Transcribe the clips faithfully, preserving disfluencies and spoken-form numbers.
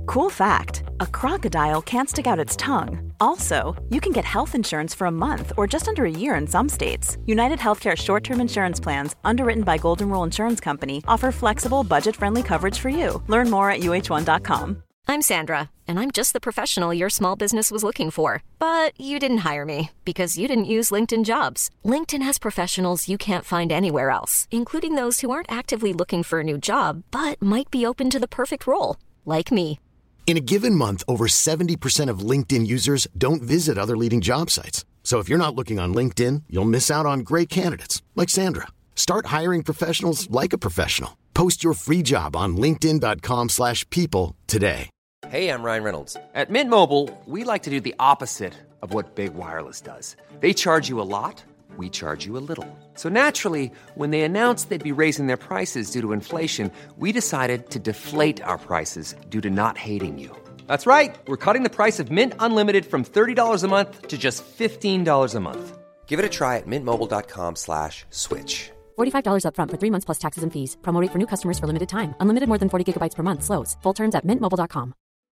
Cool fact, a crocodile can't stick out its tongue. Also, you can get health insurance for a month or just under a year in some states. United Healthcare short-term insurance plans, underwritten by Golden Rule Insurance Company, offer flexible, budget-friendly coverage for you. Learn more at U H one dot com. I'm Sandra, and I'm just the professional your small business was looking for. But you didn't hire me because you didn't use LinkedIn Jobs. LinkedIn has professionals you can't find anywhere else, including those who aren't actively looking for a new job, but might be open to the perfect role, like me. In a given month, over seventy percent of LinkedIn users don't visit other leading job sites. So if you're not looking on LinkedIn, you'll miss out on great candidates like Sandra. Start hiring professionals like a professional. Post your free job on linkedin dot com slash people today. Hey, I'm Ryan Reynolds. At Mint Mobile, we like to do the opposite of what Big Wireless does. They charge you a lot, we charge you a little. So naturally, when they announced they'd be raising their prices due to inflation, we decided to deflate our prices due to not hating you. That's right. We're cutting the price of Mint Unlimited from thirty dollars a month to just fifteen dollars a month. Give it a try at mintmobile.com slash switch. forty-five dollars up front for three months plus taxes and fees. Promo rate for new customers for limited time. Unlimited more than forty gigabytes per month. Slows full terms at mint mobile dot com.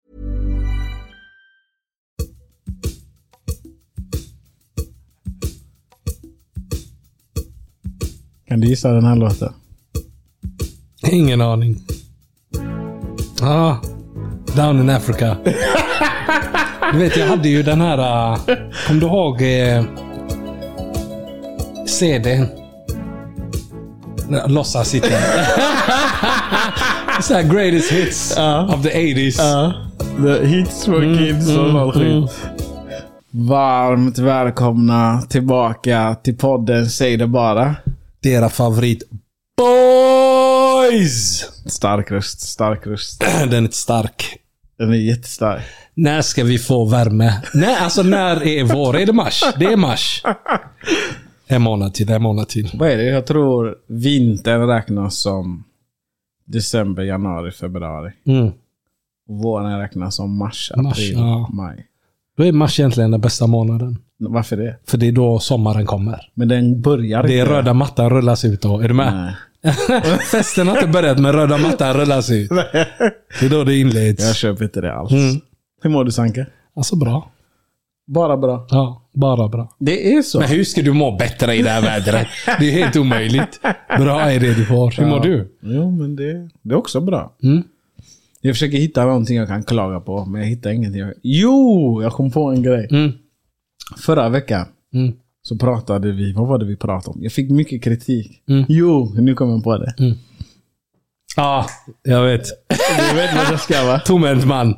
Kan du gissa den här låten? Ingen aning. Ah, Down in Africa. Du vet, jag hade ju den här... Uh, kom du ihåg uh, C D? Låtsas sitta. Så här greatest hits uh, of the eighties. Uh, the hits for mm, kids mm, och all mm. skit. Varmt välkomna tillbaka till podden Säg det bara. Deras favorit Boys. Stark röst, stark röst. Den är stark. Den är jättestark. När ska vi få värme? Nej, alltså när är vår? Är det mars? Det är mars. En månad till, en månad till. Vad är det? Jag tror vintern räknas som december, januari, februari. Mm. Våren räknas som mars, april, mars, ja. maj. Då är mars egentligen den bästa månaden. Varför det? För det är då sommaren kommer. Men den börjar det är inte. Röda mattan rullas ut då. Är du med? Nej. Festen har inte börjat med röda mattan rullas ut. Det är då det inleds. Jag köper inte det alls. Mm. Hur mår du, Sanke? Alltså bra. Bara bra? Ja, bara bra. Det är så. Men hur ska du må bättre i det här vädret? Det är helt omöjligt. Bra är det du får. Hur ja. mår du? Jo, men det, det är också bra. Mm. Jag försöker hitta någonting jag kan klaga på, men jag hittar ingenting. Jag... Jo, jag kom på en grej. Mm. Förra veckan mm. så pratade vi, vad var det vi pratade om? Jag fick mycket kritik. Mm. Jo, nu kommer jag på det. Ja, mm. ah, jag vet. Du vet vad det ska vara. Tomhänt man.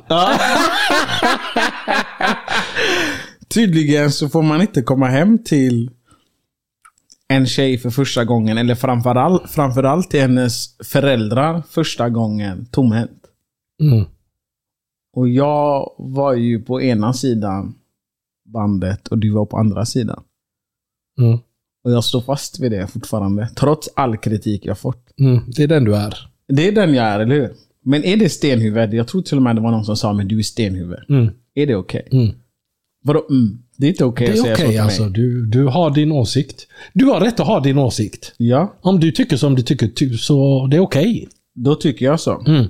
Tydligen så får man inte komma hem till en tjej för första gången, eller framförallt, framförallt till hennes föräldrar första gången tomhänt. Mm. Och jag var ju på ena sidan bandet och du var på andra sidan. Mm. Och jag står fast vid det fortfarande, trots all kritik jag fått. Mm. Det är den du är. Det är den jag är, eller hur? Men är det stenhuvud? Jag tror till och med det var någon som sa, men du är stenhuvud. Mm. Är det okej? Okay? Mm. Vadå? Mm. Det är inte okej okay att säga okay, så till alltså. mig. Du, du har din åsikt. Du har rätt att ha din åsikt. Ja. Om du tycker som du tycker så det är okej. Okay. Då tycker jag så. Mm.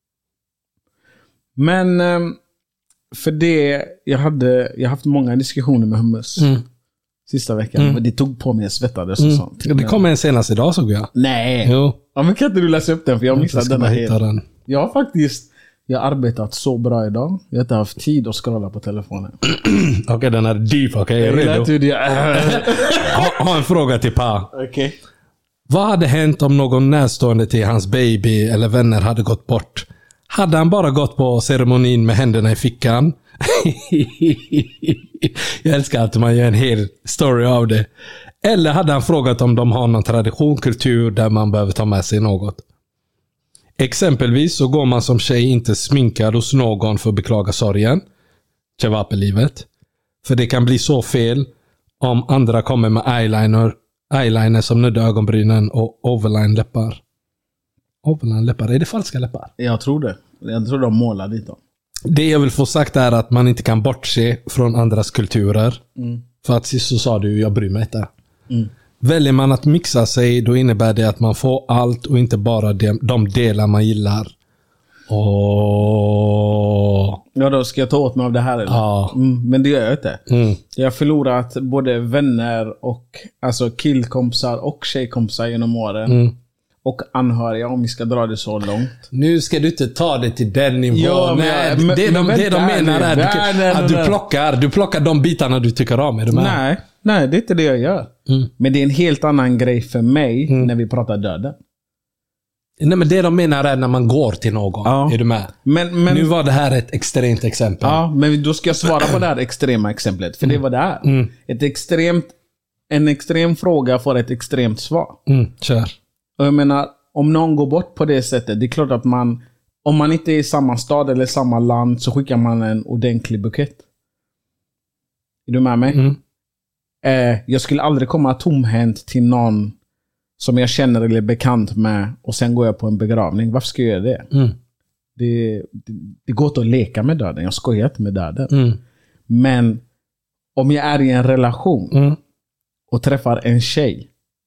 Men för det jag hade jag haft många diskussioner med Hummus mm. sista veckan. Mm. Det tog på mig att svettades och mm. sånt. Det kom en senast idag såg jag. Nej. Jo. Ja, men kan inte du läsa upp den för jag missade den här. Den. Jag har faktiskt jag har arbetat så bra idag. Jag har inte haft tid att scrolla på telefonen. Okej, okay, den är deep. Okej, okay, är redo? ha, ha en fråga till Pa. Okej. Okay. Vad hade hänt om någon närstående till hans baby eller vänner hade gått bort? Hade han bara gått på ceremonin med händerna i fickan? Jag älskar att man gör en hel story av det. Eller hade han frågat om de har någon tradition, kultur där man behöver ta med sig något? Exempelvis så går man som tjej inte sminkad hos någon för att beklaga sorgen. Tjevapelivet. För det kan bli så fel om andra kommer med eyeliner, eyeliner som nuddar ögonbrynen och overline läppar. Overline läppar, är det falska läppar? Jag tror det. Jag tror de målar dit dem. Det jag vill få sagt är att man inte kan bortse från andras kulturer. Mm. För att sist så sa du, jag bryr mig inte. Mm. Väljer man att mixa sig, då innebär det att man får allt och inte bara de, de delar man gillar. Och Ja, då ska jag ta åt mig av det här eller? Ja. Mm, men det gör jag inte. Mm. Jag har förlorat både vänner och alltså killkompisar och tjejkompisar genom åren. Mm. Och anhöriga, om vi ska dra det så långt. Nu ska du inte ta det till den nivån. Ja, men, Nej, men, det, men, de, det de menar är världen, att du plockar, du plockar de bitarna du tycker om. Är du med? Nej, nej, det är inte det jag gör. Mm. Men det är en helt annan grej för mig Mm. när vi pratar döden. Nej, men det de menar är när man går till någon. Ja. Är du med? Men, men, Nu var det här ett extremt exempel. ja, men då ska jag svara på det här extrema exemplet. För det var det är. Mm. Ett extremt, en extrem fråga får ett extremt svar. Mm, kör. Och jag menar, om någon går bort på det sättet, det är klart att man, om man inte är i samma stad eller samma land, så skickar man en ordentlig bukett. Är du med mig? Mm. Eh, jag skulle aldrig komma tomhänt till någon som jag känner eller är bekant med och sen går jag på en begravning. Varför ska jag göra det? Mm. Det, det, det går inte att leka med döden. Jag skojar inte med döden. Mm. Men om jag är i en relation Mm. och träffar en tjej,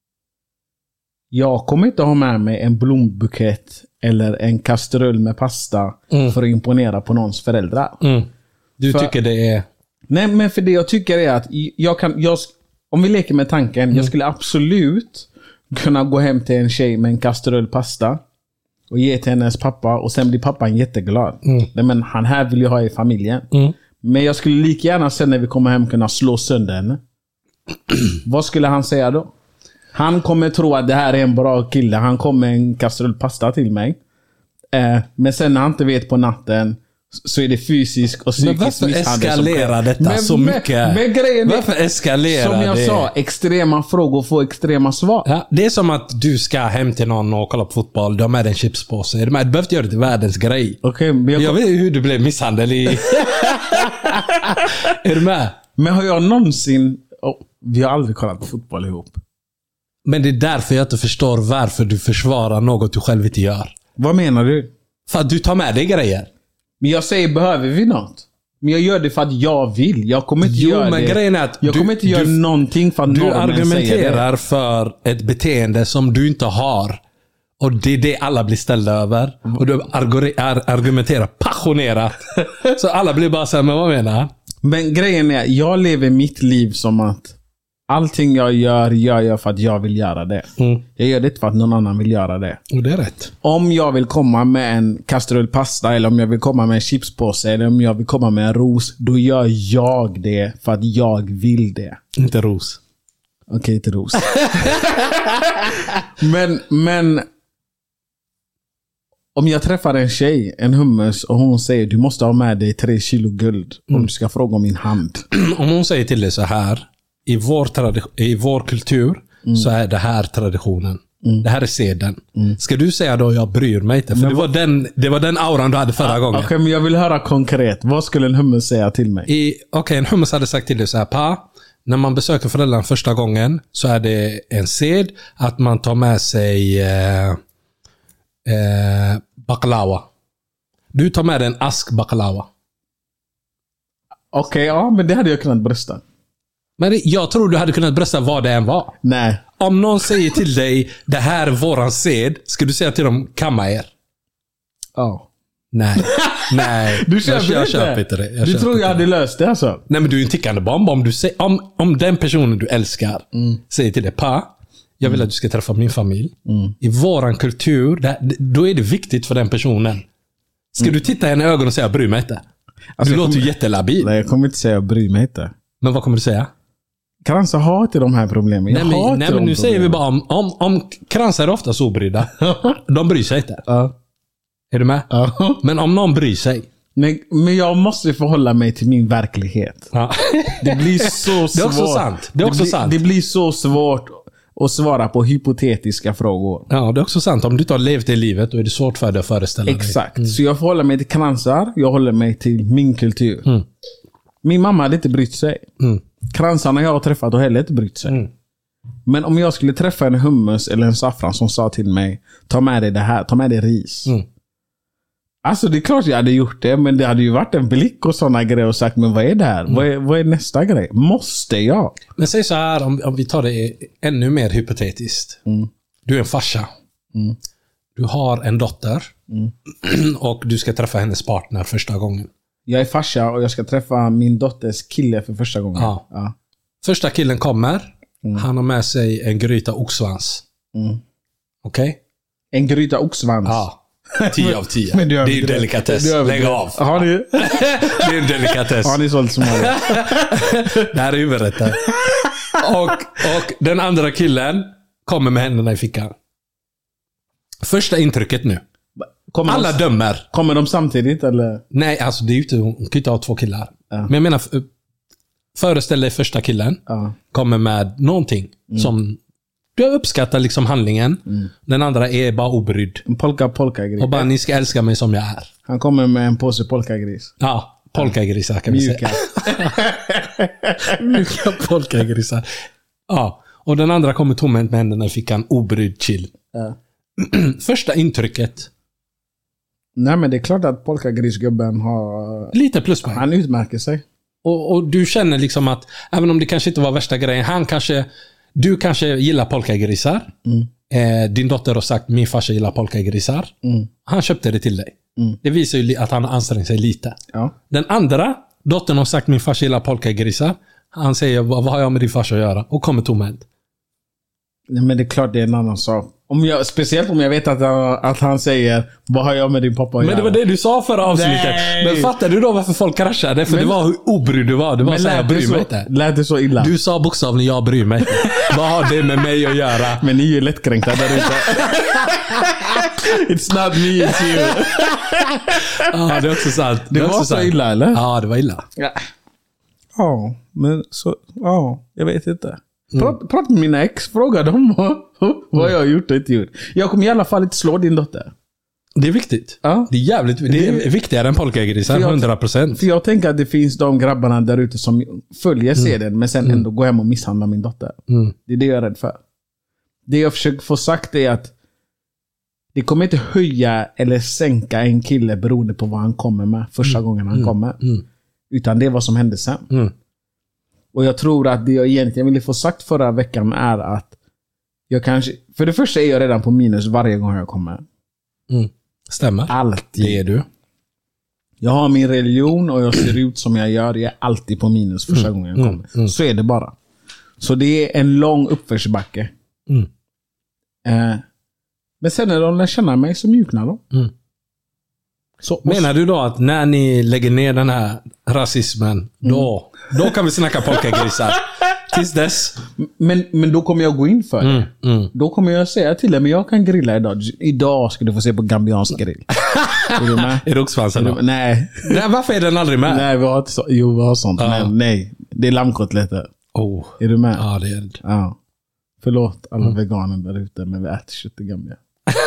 jag kommer inte ha med mig en blombukett eller en kastrull med pasta Mm. för att imponera på någons föräldrar. Mm. Du För- tycker det är... Nej, men för det jag tycker är att jag kan, jag, om vi leker med tanken, Mm. jag skulle absolut kunna gå hem till en tjej med en kastrull pasta och ge till hennes pappa, och sen blir pappan jätteglad. Mm. Nej, men han här vill jag ha i familjen. Mm. Men jag skulle lika gärna sen när vi kommer hem kunna slå sönder henne. Vad skulle han säga då? Han kommer tro att det här är en bra kille. Han kommer med en kastrull pasta till mig. Eh, men sen när han inte vet på natten, så är det fysisk och Men psykisk varför misshandel som eskalerar sker. detta Men- så men- mycket? Men grejen är, Varför eskalerar som jag det? sa, extrema frågor får extrema svar. Ja, det är som att du ska hem till någon och kolla på fotboll. Du har med en chipspåse. Du behöver inte göra det till världens grej. Okej, men, jag, Jag vet ju hur du blev misshandel i... Är du med? men har jag någonsin... Oh, vi har aldrig kollat på fotboll ihop. Men det är därför jag inte förstår varför du försvarar något du själv inte gör. Vad menar du? För att du tar med dig grejer. Men jag säger, behöver vi något? Men jag gör det för att jag vill. Jag kommer inte Jo, göra men det. grejen är att jag du- kommer inte göra du- någonting för att Du någon säger det. argumenterar för ett beteende som du inte har. Och det är det alla blir ställda över. Och du argu- ar- argumenterar passionerat. Så alla blir bara så här, men vad menar han? Men grejen är, jag lever mitt liv som att allting jag gör, gör jag för att jag vill göra det. Mm. Jag gör det inte för att någon annan vill göra det. Och det är rätt. Om jag vill komma med en kastrull pasta, eller om jag vill komma med en chipspåse, eller om jag vill komma med en ros, då gör jag det för att jag vill det. Inte ros. Okej, inte ros. men, men om jag träffar en tjej, en hummus, och hon säger du måste ha med dig tre kilo guld om du ska fråga om min hand. Om hon säger till dig så här, i vår, tradi- i vår kultur Mm. så är det här traditionen. Det här är seden. Ska du säga då jag bryr mig inte? För det var, den, det var den auran du hade förra gången. Okej, men jag vill höra konkret. Vad skulle en hummus säga till mig? I, Okej, en hummus hade sagt till dig så här, pa, när man besöker föräldrarna första gången så är det en sed att man tar med sig eh, eh, baklava. Du tar med dig en ask baklava. Okej, ja, men det hade jag kunnat brösta. Men det, jag tror du hade kunnat brösta vad det än var. Nej. Om någon säger till dig, det här är våran sed, ska du säga till dem, kamma er? Ja. Nej. Nej. Du köper jag, jag inte? köper inte det. Jag du köper tror inte jag det. hade löst det alltså? Nej, men du är en tickande bomb. Om, du säger, om, om den personen du älskar Mm. säger till dig, pa, jag vill att du ska träffa min familj. Mm. I våran kultur, det, då är det viktigt för den personen. Ska du titta henne i ögonen och säga, bry mig inte? Alltså, du jag låter ju kommer- jättelabil. Nej, jag kommer inte säga jag bryr mig inte. Men vad kommer du säga? Kransa har inte de här problemen. Jag Nej, har men, inte nej, men de nu säger vi problemen. bara om, om, om kransar är ofta så obrydda. De bryr sig inte. Ja. Är du med? Ja. Men om någon bryr sig. Men, men jag måste förhålla mig till min verklighet. Ja. Det blir så svårt. Det är också sant. Det är också blir, sant. Det blir så svårt att svara på hypotetiska frågor. Ja, det är också sant. Om du inte har levt det livet, då är det svårt för dig att föreställa dig. Exakt. Så jag förhåller mig till kransar. Jag håller mig till min kultur. Mm. Min mamma hade inte brytt sig. Mm. Kransarna jag har träffat har heller inte brytt sig. Mm. Men om jag skulle träffa en hummus eller en saffran som sa till mig, ta med dig det här, ta med dig ris. Mm. Alltså det är klart jag hade gjort det, men det hade ju varit en blick och sådana grejer och sagt, men vad är det här? Mm. Vad, är, vad är nästa grej? Måste jag? Men säg så här, om, om vi tar det ännu mer hypotetiskt. Mm. Du är en farsa. Mm. Du har en dotter. Mm. Och du ska träffa hennes partner första gången. Jag är farsa och jag ska träffa min dotters kille för första gången. Ja. Ja. Första killen kommer. Mm. Han har med sig en gryta oxsvans. Mm. Okej? Okay? En gryta oxsvans. Ja. tio av tio. Men det är ju det. delikatess. Lägg av. Har ni? Det är en delikatess. Har ni sålt Somalia? Det här är huvudet där. Och, och den andra killen kommer med händerna i fickan. Första intrycket nu. Kommer Alla de, dömer. Kommer de samtidigt eller? Nej, alltså det är ju inte, hon kan ju inte ha två killar. Ja. Men jag menar, föreställ dig första killen Ja. kommer med någonting mm. som du uppskattar liksom handlingen. Mm. Den andra är bara obrydd. En polka polka gris. Och bara, ni ska älska mig som jag är. Han kommer med en påse polkagris. Ja, polkagrisar kan vi Mjuka. säga. Mjuka polkagrisar. Ja, och den andra kommer tomhänt med händerna i fickan, obrydd, chill. Ja. Första intrycket. Nej, men det är klart att polkagrisgubben har... Lite pluspoäng. Han utmärker sig. Och, och du känner liksom att, även om det kanske inte var värsta grejen, han kanske... Du kanske gillar polkagrisar. Mm. Eh, din dotter har sagt, min farsa gillar polkagrisar. Mm. Han köpte det till dig. Mm. Det visar ju att han har ansträngt sig lite. Ja. Den andra, dottern har sagt, min farsa gillar polkagrisar. Han säger, vad, vad har jag med din farsa att göra? Och kommer tomhänt. Nej, men det är klart det är en annan sak. Om jag, speciellt om jag vet att, att han säger, vad har jag med din pappa att Men göra? det var det du sa förra avsnittet. Nej. Men fattar du då varför folk kraschade? För Men, det var hur obrydd du var. Det var så här, jag bryr mig inte. Lät det så illa? Du sa bokstavligen, jag bryr mig inte. Vad har det med mig att göra? Men ni är ju lättkränkta där ute. It's not me, it's you. Ja, det är också sant. Det, det var så sant. Illa, eller? Ja, det var illa. Ja, ja men så... Ja, jag vet inte. Prata mm. prat med mina ex, fråga dem vad, vad jag har gjort och inte gjort. Jag kommer i alla fall inte slå din dotter. Det är viktigt. Ja. Det är jävligt det är viktigare än polkagrisar, hundra procent. För jag tänker att det finns de grabbarna där ute som följer mm. serien men sen mm. ändå går hem och misshandlar min dotter. Mm. Det är det jag är rädd för. Det jag försöker få sagt är att det kommer inte höja eller sänka en kille beroende på vad han kommer med första mm. gången han mm. kommer. Mm. Utan det är vad som händer sen. Mm. Och jag tror att det jag egentligen ville få sagt förra veckan är att jag kanske... För det första är jag redan på minus varje gång jag kommer. Mm. Stämmer. Alltid. Det är du. Jag har min religion och jag ser ut som jag gör. Jag är alltid på minus första mm. gången jag kommer. Mm. Mm. Så är det bara. Så det är en lång uppförsbacke. Mm. Eh, men sen när de lär känna mig så mjuknar de. Mm. Så, menar du då att när ni lägger ner den här rasismen, mm. då, då kan vi snacka polkagrisar? Tills dess. Men, men då kommer jag gå in för det. Mm. Mm. Då kommer jag säga till dig, men jag kan grilla idag. Idag ska du få se på gambiansk grill. Är du med? Är det oxsvansen då? Nej. Nej. Varför är den aldrig med? Nej, vi har inte så, jo, vi har sånt. Ja. Men nej, det är lammkotletter. Oh. Är du med? Ja, det är det. Ja. Förlåt alla mm. veganer där ute, men vi äter kött i Gambia.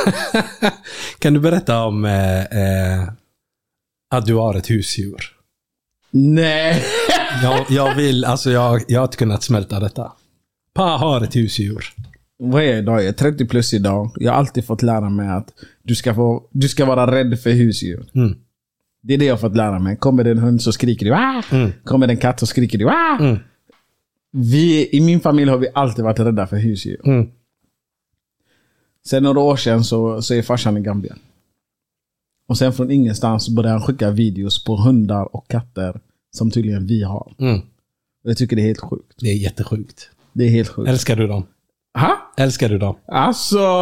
Kan du berätta om eh, eh, att du har ett husdjur? Nej. jag, jag vill, alltså jag, jag har inte kunnat smälta detta. Pa har ett husdjur. Vad är jag idag? Jag är trettio plus idag. Jag har alltid fått lära mig att du ska, få, du ska vara rädd för husdjur. Mm. Det är det jag har fått lära mig. Kommer det en hund så skriker du. Ah! Mm. Kommer det en katt så skriker du. Ah! Mm. Vi, i min familj har vi alltid varit rädda för husdjur. Mm. Sen några år sedan så, så är farsan i Gambia. Och sen från ingenstans började han skicka videos på hundar och katter som tydligen vi har. Mm. Och jag tycker det är helt sjukt. Det är jättesjukt. Det är helt sjukt. Älskar du dem? Ha? Älskar du dem? Alltså...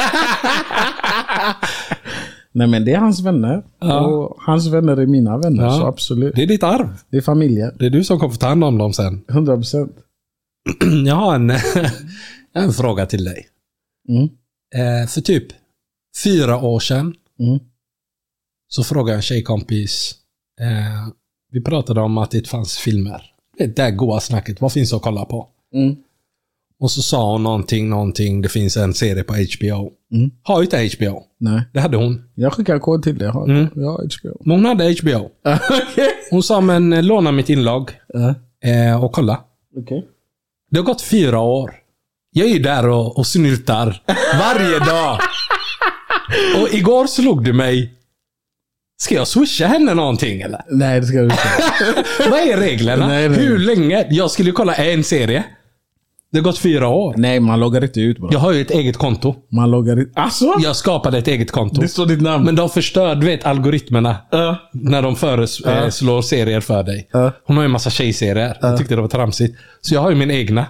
Nej, men det är hans vänner. Ja. Och hans vänner är mina vänner, ja. Så absolut. Det är ditt arv. Det är familjen. Det är du som kommer få ta hand om dem sen. hundra procent. Jag har en, en fråga till dig. Mm. Eh, för typ fyra år sedan mm. så frågade en tjejkompis. Eh, vi pratade om att det fanns filmer. Det där goa snacket. Vad finns att kolla på? Mm. Och så sa hon någonting, någonting. Det finns en serie på H B O. Mm. Har ju inte H B O. Nej. Det hade hon. Jag skickar kod till det. Jag har, mm. jag har H B O. Men hon hade H B O. Okay. Hon sa, men låna mitt inlogg uh. eh, och kolla. Okay. Det har gått fyra år. Jag är ju där och, och snyltar varje dag. Och igår slog du mig. Ska jag swisha henne någonting eller? Nej, det ska du inte. Vad är reglerna? Nej, nej. Hur länge? Jag skulle kolla en serie. Det har gått fyra år. Nej, man loggar inte ut bara. Jag har ju ett eget konto. Man loggar ut. Alltså? Jag skapade ett eget konto. Det står ditt namn. Men de förstör, du vet, algoritmerna. Uh. När de föreslår uh. serier för dig. Uh. Hon har ju en massa tjejserier. Uh. Jag tyckte det var tramsigt. Så jag har ju min egna.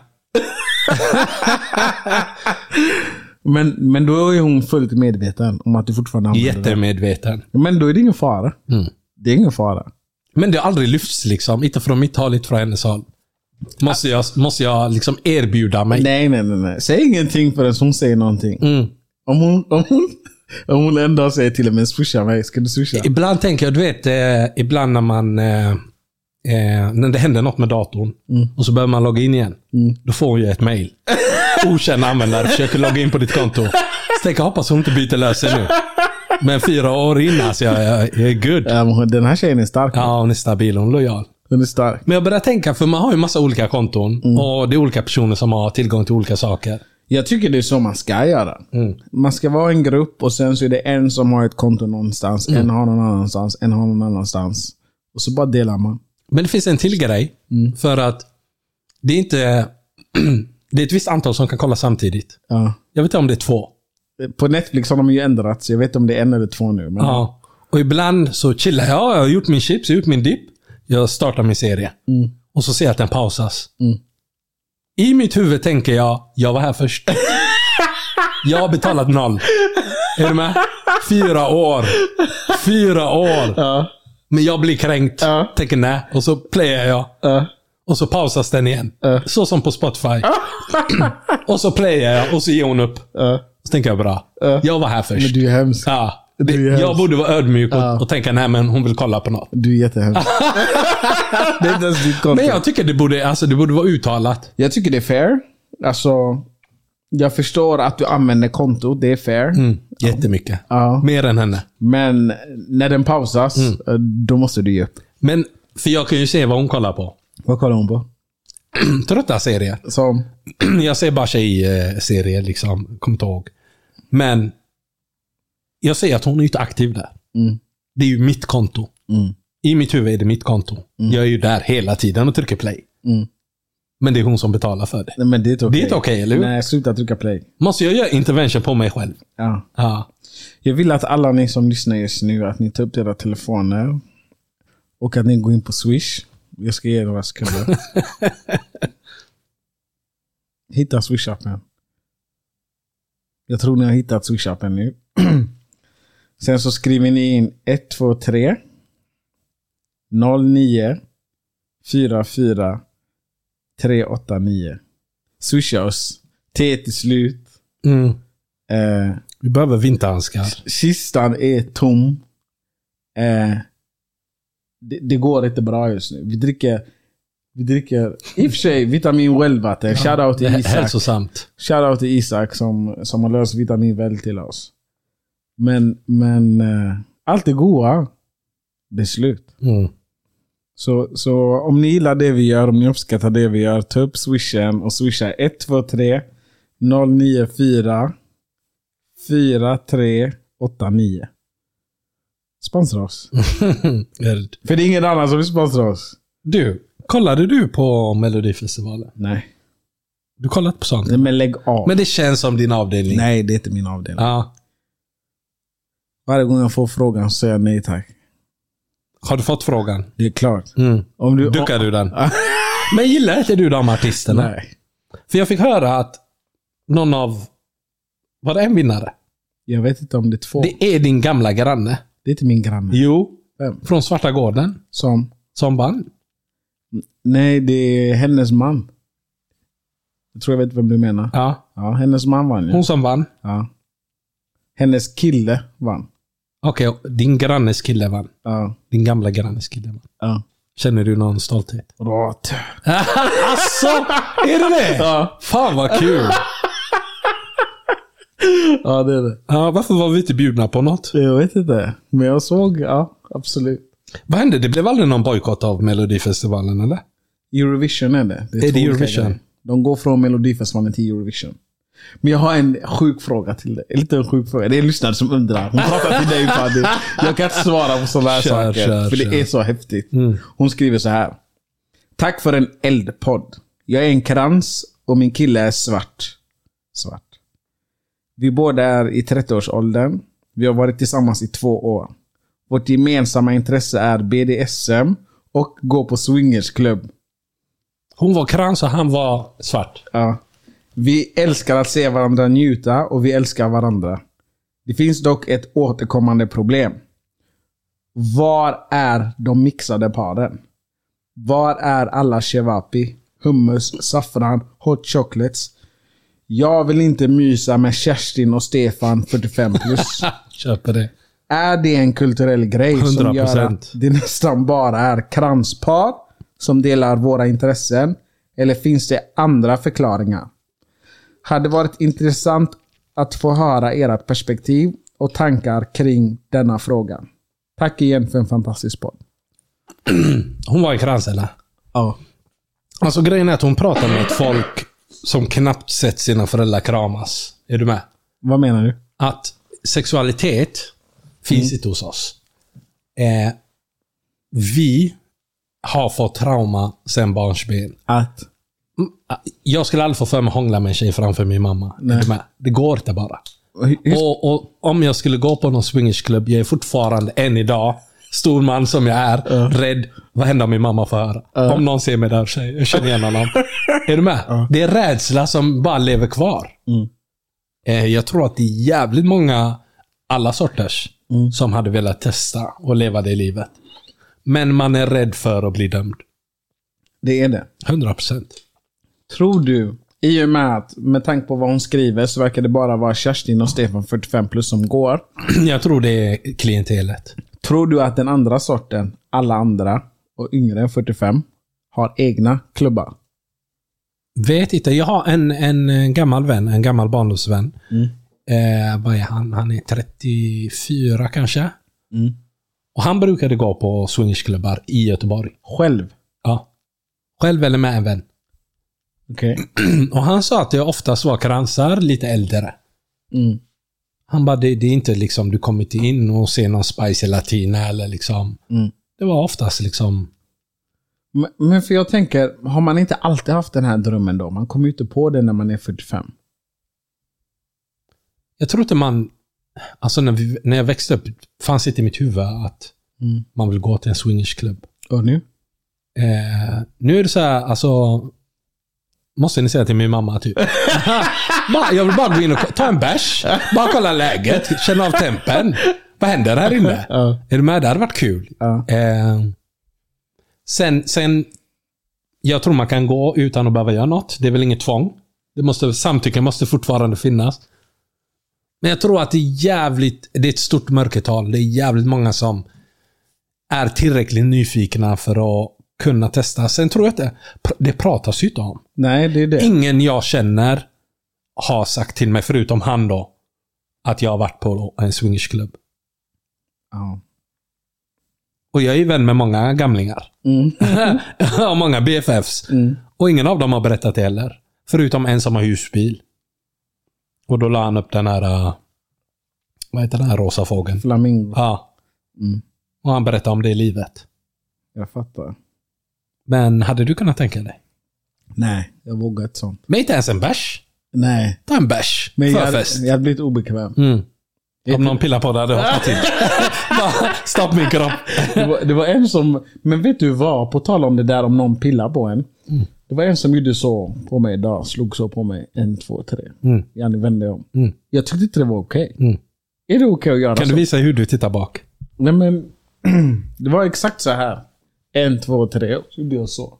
men, men då är hon fullt medveten om att du fortfarande använder det. Jättemedveten. Men då är det ingen fara. Mm. Det är ingen fara. Men det har aldrig lyfts liksom. Inte från mitt håll, inte från hennes håll. Måste jag, måste jag liksom erbjuda mig? Nej, nej, nej, nej. Säg ingenting förrän hon säger någonting. Mm. Om hon, om hon, om hon ändå säger till och med swisha mig, ska du swisha? Ibland tänker jag, du vet, eh, ibland när man eh, eh, när det händer något med datorn mm. och så behöver man logga in igen. Mm. Då får hon ju ett mail. Okänd användare försöker logga in på ditt konto. Så tänker jag, hoppas hon inte byter lösen nu. Men fyra år innan så jag, jag, jag är good. Ja, den här tjejen är stark. Ja, hon är stabil, hon är lojal. Den är stark. Men jag börjar tänka, för man har ju massa olika konton mm. och det är olika personer som har tillgång till olika saker. Jag tycker det är så man ska göra. Mm. Man ska vara en grupp och sen så är det en som har ett konto någonstans, mm. en har någon annanstans, en har någon annanstans. Och så bara delar man. Men det finns en till grej. Mm. För att det är inte det är ett visst antal som kan kolla samtidigt. Ja. Jag vet inte om det är två. På Netflix har de ju ändrat, så jag vet inte om det är en eller två nu. Men... Ja. Och ibland så chillar jag. Jag har gjort min chips, jag har gjort min dip. Jag startar min serie. Mm. Och så ser jag att den pausas. Mm. I mitt huvud tänker jag, jag var här först. Jag har betalat noll. Är du med? Fyra år. Fyra år. Ja. Men jag blir kränkt. Ja. Tänker nej. Och så playar jag. Ja. Och så pausas den igen. Ja. Så som på Spotify. Och så playar jag. Och så ger hon upp. Ja. Så tänker jag bra. Ja. Jag var här först. Men du är hemskt. Ja. Det, jag borde vara ödmjuk och, ja. och tänka, nej men hon vill kolla på något. Du är jättehemskt. Det är inte ens ditt konto. Men jag tycker det borde, alltså, det borde vara uttalat. Jag tycker det är fair. Alltså, jag förstår att du använder konto, det är fair. Mm, jättemycket. Ja. Mer än henne. Men när den pausas, mm. då måste du ge upp. Men, för jag kan ju se vad hon kollar på. Vad kollar hon på? Trötta serier. Som? Jag ser bara tjej-serier liksom, kom inte ihåg. Men jag ser att hon är inte aktiv där. Mm. Det är ju mitt konto. Mm. I mitt huvud är det mitt konto. Mm. Jag är ju där hela tiden och trycker play. Mm. Men det är hon som betalar för det. Nej, men det är inte okej. Det är inte okej, eller hur? Nej, sluta trycka play. Måste jag göra intervention på mig själv? Ja. Ja. Jag vill att alla ni som lyssnar just nu, att ni tar upp era telefoner och att ni går in på Swish. Jag ska ge några sekunder. Hitta Swish-appen. Jag tror ni har hittat Swish-appen nu. Sen så skriver ni in ett två tre noll nio fyra fyra tre åtta nio. Swisha oss. T till slut. Mm. Eh, Vi behöver vinterhandskar. Kistan är tom. Eh, det, det går inte bra just nu. Vi dricker Vi dricker i och för sig vitamin well-vatten. Shoutout till Isak. Hälsosamt. Shoutout till Isak som, som har löst vitamin väl till oss. Men, men eh, allt är goda. Det är slut. Mm. Så, så om ni gillar det vi gör, om ni uppskattar det vi gör, ta upp swishen och swisha ett två tre noll nio fyra fyra tre åtta nio. Sponsra oss. För det är ingen annan som vill sponsra oss. Du, kollade du på Melodifestivalen? Nej. Du kollat på sånt? Nej, men lägg av. Men det känns som din avdelning. Nej, det är inte min avdelning. Ja. Varje gång jag får frågan så säger jag nej tack. Har du fått frågan? Det är klart. Mm. Om du, Duckar om... du den? Men gillar inte du de artisterna? Nej. För jag fick höra att någon av... Var det en vinnare? Jag vet inte om det är två. Det är din gamla granne. Det är inte min granne. Jo. Vem? Från Svarta gården. Som? Som vann. Nej, det är hennes man. Jag tror jag vet vem du menar. Ja. Ja, hennes man vann. Ja. Hon som vann. Ja. Hennes kille vann. Okej, okay, din grannes kille vann. Ja. Din gamla grannes kille vann. Ja. Känner du någon stolthet? Råt. Alltså, är det det? Ja. Fan vad kul. Ja, det är det. Ja, varför var vi inte bjudna på något? Jag vet inte. Men jag såg, ja, absolut. Vad hände? Det blev aldrig någon bojkott av Melodifestivalen, eller? Eurovision är det. Det är, är det Eurovision? Grejer. De går från Melodifestivalen till Eurovision. Men jag har en sjuk fråga till dig. Lite en sjuk fråga. Det är en lyssnare som undrar. Hon pratar till dig, Fadi. Jag kan inte svara på sådana här kör, saker. Kör, för kör. det är så häftigt. Mm. Hon skriver så här. Tack för en eldpodd. Jag är en krans och min kille är svart. Svart. Vi båda är i trettioårsåldern. Vi har varit tillsammans i två år. Vårt gemensamma intresse är B D S M och gå på swingersklubb. Hon var krans och han var svart. Ja. Vi älskar att se varandra njuta och vi älskar varandra. Det finns dock ett återkommande problem. Var är de mixade paren? Var är alla shevapi, hummus, saffran, hot chocolates? Jag vill inte mysa med Kerstin och Stefan fyrtiofem plus. Köper det. Är det en kulturell grej hundra procent som gör att det nästan bara är kranspar som delar våra intressen? Eller finns det andra förklaringar? Hade varit intressant att få höra ert perspektiv och tankar kring denna fråga. Tack igen för en fantastisk podd. Hon var i krans, eller? Ja. Alltså grejen är att hon pratar med ett folk som knappt sett sina föräldrar kramas. Är du med? Vad menar du? Att sexualitet finns Mm. inte hos oss. Eh, vi har fått trauma sen barnsben. Att? Jag skulle aldrig få för mig att hångla med en tjej framför min mamma. Nej. Är du med? Det går inte bara. Hur- Och, och om jag skulle gå på någon swingersklubb, jag är fortfarande än idag, stor man som jag är, Uh. rädd. Vad händer om min mamma får höra? Uh. Om någon ser mig där, tjej, jag känner igen honom. Är du med? Uh. Det är rädsla som bara lever kvar. Mm. Eh, jag tror att det är jävligt många, alla sorters, Mm. som hade velat testa och leva det livet. Men man är rädd för att bli dömd. Det är det. hundra procent. Tror du, i och med att med tanke på vad hon skriver så verkar det bara vara Kerstin och Stefan fyrtiofem plus som går. Jag tror det är klientelet. Tror du att den andra sorten, alla andra och yngre än fyrtiofem, har egna klubbar? Vet inte, jag har en, en gammal vän, en gammal barndomsvän. Mm. Eh, vad är han? Han är trettiofyra kanske. Mm. Och han brukade gå på swingersklubbar i Göteborg. Själv? Ja. Själv eller med en vän. Okej. Och han sa att det oftast var kransar lite äldre. Mm. Han bara, det, det är inte liksom du kommer inte in och ser någon spicy latina eller liksom. Mm. Det var oftast liksom. Men, men för jag tänker, har man inte alltid haft den här drömmen då? Man kommer ju inte på det när man är fyrtiofem. Jag tror inte man, alltså när, vi, när jag växte upp fanns inte i mitt huvud att Mm. man vill gå till en swingersklubb. Och nu? Eh, nu är det så här, alltså måste ni säga till min mamma typ. bara, jag vill bara gå in och ta en bärs, bara kolla läget, känna av tempen. Vad händer här inne? Ja. Är du med? Det hade varit kul. Ja. Eh, sen, sen jag tror man kan gå utan att behöva göra något. Det är väl inget tvång. Det måste, samtycke måste fortfarande finnas. Men jag tror att det är jävligt, det är ett stort mörkertal. Det är jävligt många som är tillräckligt nyfikna för att kunna testa. Sen tror jag att det, det pratas ju inte om. Nej, det är det. Ingen jag känner har sagt till mig, förutom han då, att jag har varit på en swingersklubb. Ja. Och jag är vän med många gamlingar. Mm. Och många B F Fs. Mm. Och ingen av dem har berättat det heller. Förutom en som har husbil. Och då la han upp den här, uh, vad heter den här rosa fågeln? Flamingo. Ja. Mm. Och han berättade om det i livet. Jag fattar. Men hade du kunnat tänka dig? Nej, jag vågar inte sånt. Men inte ens en bärs. Nej. Ta en bärs. Men jag, Förfest. jag hade blivit obekväm. Mm. Om någon pillar på det hade jag hoppat till. Bara, stopp min kropp. Det var, det var en som... Men vet du vad? På tal om det där om någon pillar på en. Mm. Det var en som gjorde så på mig idag. Slog så på mig. En, två, tre. Mm. Jag vände om. Mm. Jag tyckte inte det var okej. Mm. Är det okej att göra Kan så? du visa hur du tittar bak? Nej, men... det var exakt så här. En, två, tre. Och så gjorde jag så.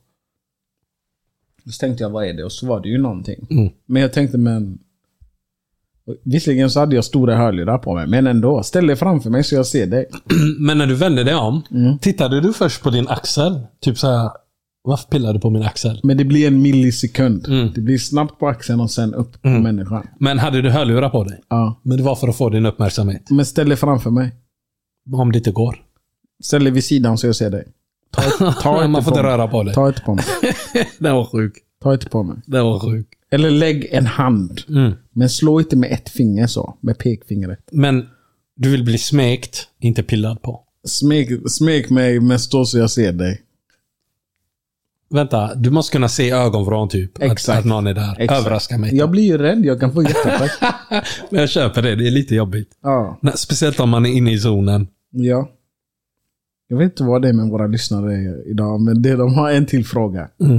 Så tänkte jag, vad är det? Och så var det ju någonting. Mm. Men jag tänkte, men... Visserligen så hade jag stora hörlurar på mig. Men ändå, ställ dig framför mig så jag ser dig. Men när du vände dig om, Mm. tittade du först på din axel? Typ så här, varför pillade du på min axel? Men det blir en millisekund. Mm. Det blir snabbt på axeln och sen upp på Mm. människan. Men hade du hörlurar på dig? Ja. Men det var för att få din uppmärksamhet. Men ställ dig framför mig. Om det inte går. Ställ dig vid sidan så jag ser dig. Ta, ett, ta Man inte får på inte mig. röra på dig. Ta inte på mig. Det var sjuk. Ta inte på mig. Det var sjuk. Eller lägg en hand. Mm. Men slå inte med ett finger så. Med pekfingret. Men du vill bli smekt, inte pillad på. Smek, smek mig men stå så jag ser dig. vänta, du måste kunna se ögonvrån typ. Att, att någon är där. Exakt. Överraska mig. Jag blir ju rädd, jag kan få hjärtattack. Men jag köper det, det är lite jobbigt. Ja. Nej, speciellt om man är inne i zonen. Ja. Jag vet inte vad det är med våra lyssnare idag, men det, de har en till fråga. Mm.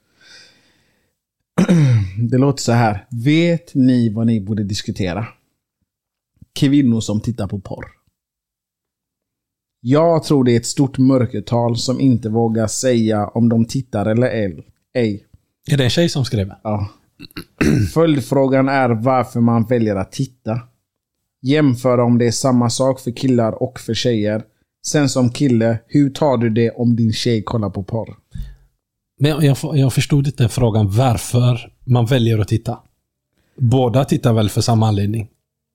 Det låter så här. Vet ni vad ni borde diskutera? Kvinnor som tittar på porr. Jag tror det är ett stort mörkertal som inte vågar säga om de tittar eller ej. Är det en tjej som skrev? Ja. Följdfrågan är varför man väljer att titta. Jämföra om det är samma sak för killar och för tjejer. Sen som kille, hur tar du det om din tjej kollar på porr? Men jag, jag, jag förstod inte frågan varför man väljer att titta. Båda tittar väl för samma anledning.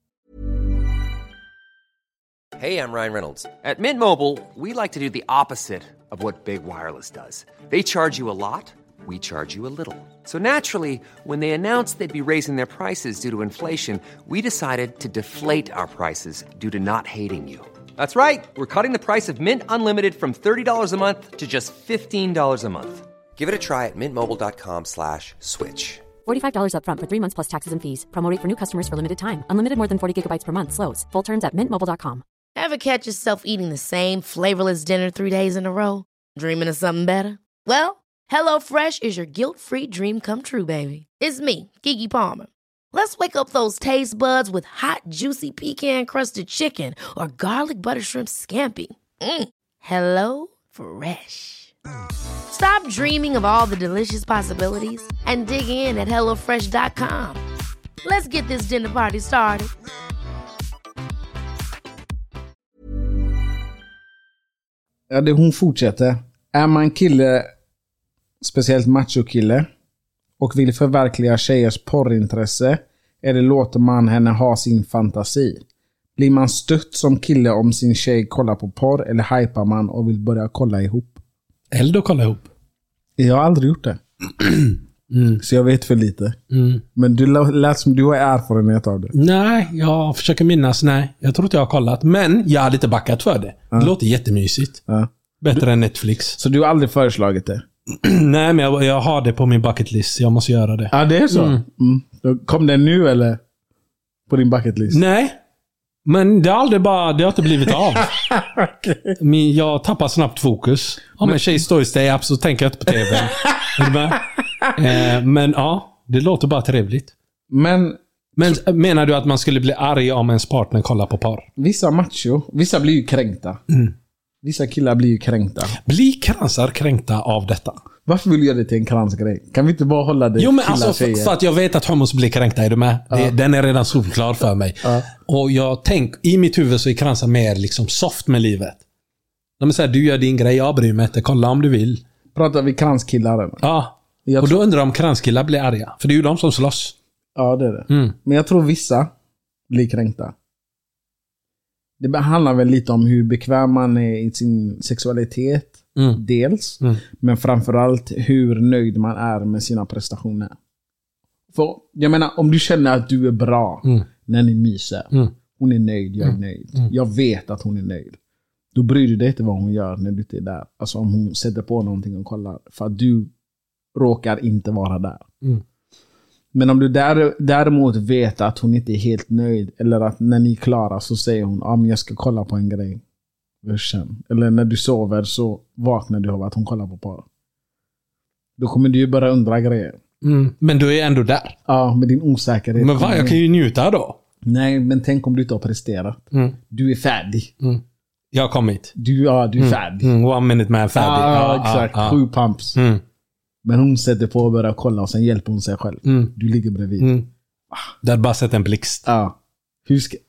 Hey, I'm Ryan Reynolds. At Mint Mobile, we like to do the opposite of what Big Wireless does. They charge you a lot, we charge you a little. So naturally, when they announced they'd be raising their prices due to inflation, we decided to deflate our prices due to not hating you. That's right. We're cutting the price of Mint Unlimited from thirty dollars a month to just fifteen dollars a month. Give it a try at mintmobile.com slash switch. forty-five dollars up front for three months plus taxes and fees. Promo rate for new customers for limited time. Unlimited more than forty gigabytes per month. Slows full terms at mint mobile dot com. Ever catch yourself eating the same flavorless dinner three days in a row? Dreaming of something better? Well, HelloFresh is your guilt-free dream come true, baby. It's me, Keke Palmer. Let's wake up those taste buds with hot, juicy pecan-crusted chicken or garlic butter shrimp scampi. Mm. Hello Fresh. Stop dreaming of all the delicious possibilities and dig in at hello fresh dot com. Let's get this dinner party started. Ja, det hon fortsätter. Är man kille, speciellt macho-kille, och vill förverkliga tjejers porrintresse, eller låter man henne ha sin fantasi? Blir man stött som kille om sin tjej kollar på porr, eller hypar man och vill börja kolla ihop? Eller kolla ihop. Jag har aldrig gjort det. Mm. Så jag vet för lite. Mm. Men du lät som du har erfarenhet av det. Nej, jag försöker minnas. Nej, jag tror inte jag har kollat. Men jag hade inte backat för det. Ja. Det låter jättemysigt. Ja. Bättre du, än Netflix. Så du har aldrig föreslagit det? Nej, men jag, jag har det på min bucket list. Jag måste göra det. Ja, det är så? Mm. Mm. Kom den nu eller? På din bucket list? Nej. Men det har aldrig bara, det har inte blivit av. Okay. Men jag tappar snabbt fokus. Om en tjej står i stay-up så tänker jag inte på tv. eh, men ja, det låter bara trevligt. Men, men menar du att man skulle bli arg om ens partner kollar på porr? Vissa macho, vissa blir ju kränkta. Mm. Vissa killar blir ju kränkta. Blir kransar kränkta av detta? Varför vill du göra det till en kransgrej? Kan vi inte bara hålla det? Jo, men alltså för, för att jag vet att homos blir kränkta, är du med? Ja. Det, den är redan solklar för mig. Ja. Och jag tänk, i mitt huvud så är kransar mer liksom soft med livet. De säger, du gör din grej, jag bryr mig inte, kolla om du vill. Pratar vi kranskillar? Eller? Ja, jag och då undrar om kranskillar blir arga. För det är ju de som slåss. Ja, det är det. Mm. Men jag tror vissa blir kränkta. Det handlar väl lite om hur bekväm man är i sin sexualitet. Mm. Dels. Mm. Men framförallt hur nöjd man är med sina prestationer. För jag menar, om du känner att du är bra mm. när ni myser. Mm. Hon är nöjd, jag är mm. nöjd. Mm. Jag vet att hon är nöjd. Då bryr du dig inte vad hon gör när du inte är där. Alltså om hon sätter på någonting och kollar. För att du råkar inte vara där. Mm. Men om du där, däremot vet att hon inte är helt nöjd. Eller att när ni är klara så säger hon, ja, men jag ska kolla på en grej. Eller när du sover så vaknar du av att hon kollar på porr. Då kommer du ju bara undra grejer. Mm. Men du är ändå där. Ja, med din osäkerhet. Men vad, jag kan ju njuta då. Nej, men tänk om du inte har presterat. Mm. Du är färdig. Mm. Jag har kommit. Du, ja, du är mm. färdig. Mm. One minute man är färdig. Ja, ja, exakt. Ah, ah. Sju pumps. Mm. Men hon sätter på och börjar kolla och sen hjälper hon sig själv. Mm. Du ligger bredvid. Mm. Ah. Där bara sätter en blixt. Ja. Hur ska...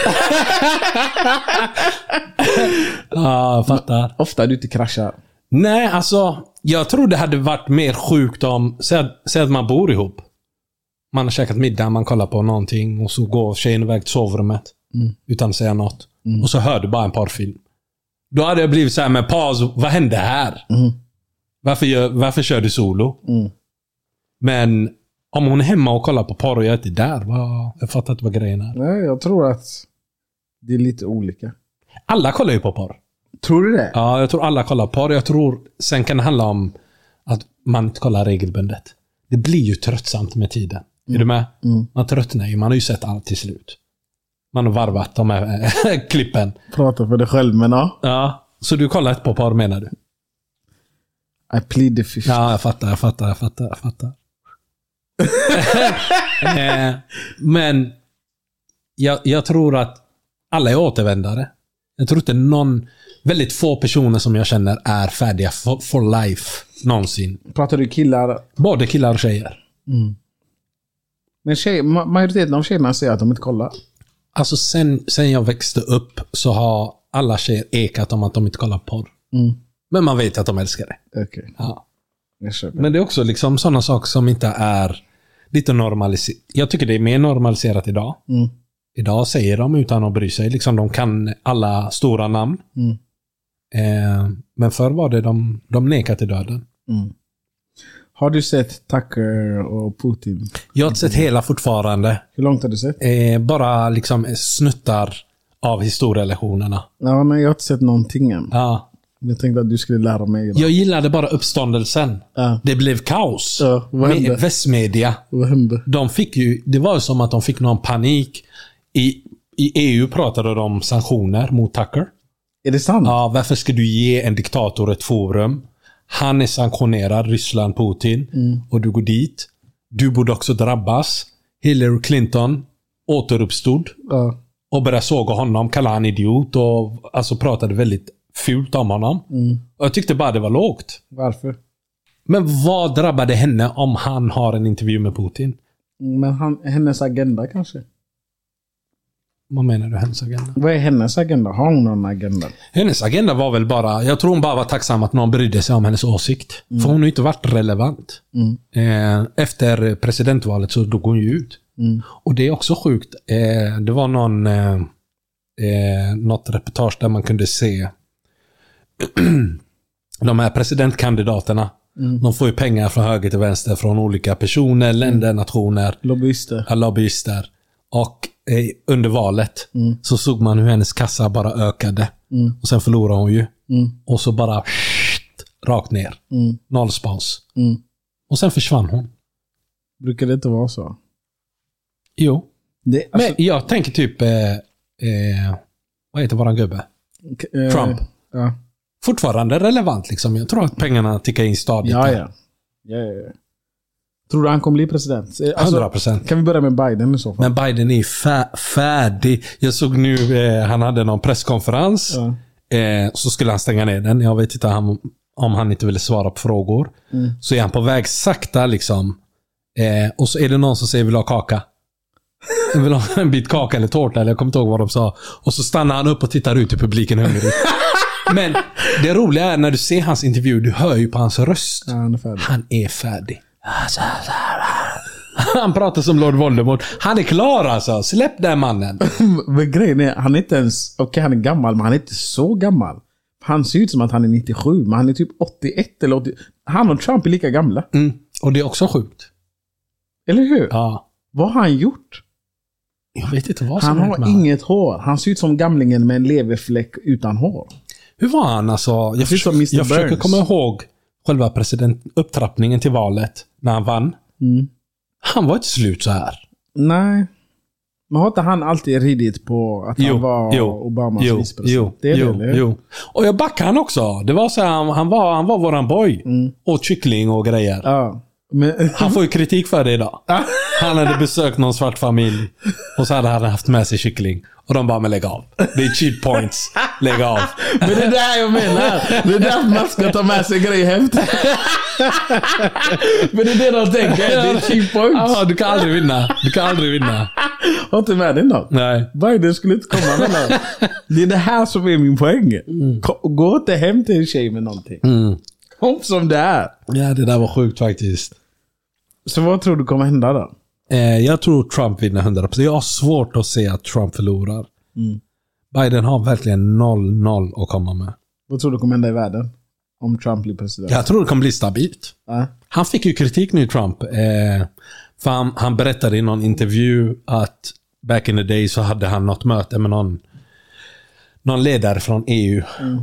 Ja, jag fattar. Ofta du inte kraschar. Nej, alltså jag tror det hade varit mer sjukt om säg, säg att man bor ihop. Man har käkat middag, man kollar på någonting och så går tjejen iväg till sovrummet mm. utan att säga något. Mm. Och så hör du bara en porrfilm. Då hade jag blivit så här med paus, vad hände här? Mm. Varför, gör, varför kör du solo? Mm. Men om hon är hemma och kollar på porr och jag är inte där, vad, jag fattar inte vad grejen är. Nej, jag tror att det är lite olika. Alla kollar ju på porr. Tror du det? Ja, jag tror alla kollar på porr. Jag tror sen kan det handla om att man inte kollar regelbundet. Det blir ju tröttsamt med tiden. Mm. Är du med? Mm. Man tröttnar ju. Man har ju sett allt till slut. Man har varvat de här klippen. Prata för dig själv, men ja. Ja, så du kollar ett på par menar du? I plead the fifth. Ja, jag fattar, jag fattar, jag fattar, jag fattar. eh, men jag, jag tror att alla är återvändare. Jag tror inte någon, väldigt få personer som jag känner är färdiga for, for life någonsin. Pratar du killar? Både killar och tjejer. Mm. Men tjej, majoriteten av tjejerna säger att de inte kollar. Alltså sen, sen jag växte upp så har alla tjejer ekat om att de inte kollar porr. Mm. Men man vet att de älskar det. Okay. Ja. Jag Men det är också liksom sådana saker som inte är lite normaliserat. Jag tycker det är mer normaliserat idag. Mm. Idag säger de utan att bry sig. Liksom de kan alla stora namn. Mm. Eh, men förr var det de, de nekade till döden. Mm. Har du sett Tucker och Putin? Jag har sett hela fortfarande. Hur långt har du sett? Eh, bara liksom snuttar av historielektionerna. Ja, men jag har inte sett någonting än. Ja. Jag tänkte att du skulle lära mig idag. Jag gillade bara uppståndelsen. Ja. Det blev kaos. Ja, vad hände? Med västmedia. Vad hände? De fick ju, det var som att de fick någon panik. I, i E U pratade de om sanktioner mot Tucker. Är det sant? Ja, varför ska du ge en diktator ett forum? Han är sanktionerad, Ryssland, Putin. Mm. Och du går dit. Du borde också drabbas. Hillary Clinton återuppstod. Ja. Och började såga honom, kallade han idiot. Och alltså pratade väldigt fult om honom. Mm. Och jag tyckte bara det var lågt. Varför? Men vad drabbade henne om han har en intervju med Putin? Men han, hennes agenda kanske? Vad menar du, hennes agenda? Vad är hennes agenda? Har hon någon agenda? Hennes agenda var väl bara, jag tror hon bara var tacksam att någon brydde sig om hennes åsikt. Mm. För hon har inte varit relevant. Mm. Eh, efter presidentvalet så dog hon ju ut. Mm. Och det är också sjukt. Eh, det var någon eh, eh, något reportage där man kunde se de här presidentkandidaterna. Mm. De får ju pengar från höger till vänster från olika personer, länder, mm. nationer. Lobbyister. Ja, lobbyister. Och eh, under valet mm. så såg man hur hennes kassa bara ökade. Mm. Och sen förlorade hon ju. Mm. Och så bara pssst, rakt ner. Mm. Noll spons. Mm. Och sen försvann hon. Brukar det inte vara så? Jo. Det, alltså... Men jag tänker typ eh, eh, vad heter våran gubbe? K- eh, Trump. Ja. Fortfarande relevant liksom. Jag tror att pengarna tickar in stadigt. Ja, ja. ja, ja, ja. Tror du han kommer bli president? Alltså, hundra procent. Kan vi börja med Biden i så fall? Men Biden är fär- färdig. Jag såg nu, eh, han hade någon presskonferens. Ja. Eh, så skulle han stänga ner den. Jag vet inte han, om han inte ville svara på frågor. Mm. Så är han på väg sakta liksom. Eh, och så är det någon som säger vill ha kaka. Jag vill ha en bit kaka eller tårta. Eller jag kommer inte ihåg vad de sa. Och så stannar han upp och tittar ut i publiken hungrig. Men det roliga är när du ser hans intervju, du hör ju på hans röst. Ja, han är färdig. Han är färdig. Han pratar som Lord Voldemort. Han är klar alltså. Släpp den mannen. Men grejen är, han är inte ens... Okej, okay, han är gammal, men han är inte så gammal. Han ser ut som att han är nittiosju, men han är typ åttioett eller åttio. Han och Trump är lika gamla. Mm. Och det är också sjukt. Eller hur? Ja. Vad har han gjort? Jag vet inte vad som Han har inget hår. Han ser ut som gamlingen med en leverfläck utan hår. Hur var han alltså? Jag, förs- jag försöker komma ihåg själva presidentupptrappningen till valet när han vann. Mm. Han var inte slut så här. Nej. Men har inte han alltid ridit på att jo, han var jo, Obamas jo, vicepresident? Jo, det är jo, det, jo. Och jag backar han också. Det var så här, han, han var han var våran boy. Mm. Och kyckling och grejer. Ja. Men... Han får ju kritik för det idag. Han hade besökt någon svart familj och så hade han haft med sig kyckling. Och de bara, men lägg av. Det är cheat points. Lägg av. Men det är där jag menar. Det är därför man ska ta med sig grejer hem. Men det är det de tänker. Det är cheat points. Ja, du kan aldrig vinna. Du kan aldrig vinna. Har inte med dig något? Nej. Biden skulle inte komma med något. Det är det här som är min poäng. Mm. Gå inte hem till en tjej med någonting. Mm. Kom som det är. Ja, det där var sjukt faktiskt. Så vad tror du kommer hända då? Eh, jag tror Trump vinner hundra procent. Jag har svårt att se att Trump förlorar. Mm. Biden har verkligen noll noll att komma med. Vad tror du kommer hända i världen om Trump blir president? Jag tror det kommer bli stabilt. Äh? Han fick ju kritik nu, Trump. Eh, för han, han berättade i någon intervju att back in the day så hade han något möte med någon, någon ledare från E U. Mm.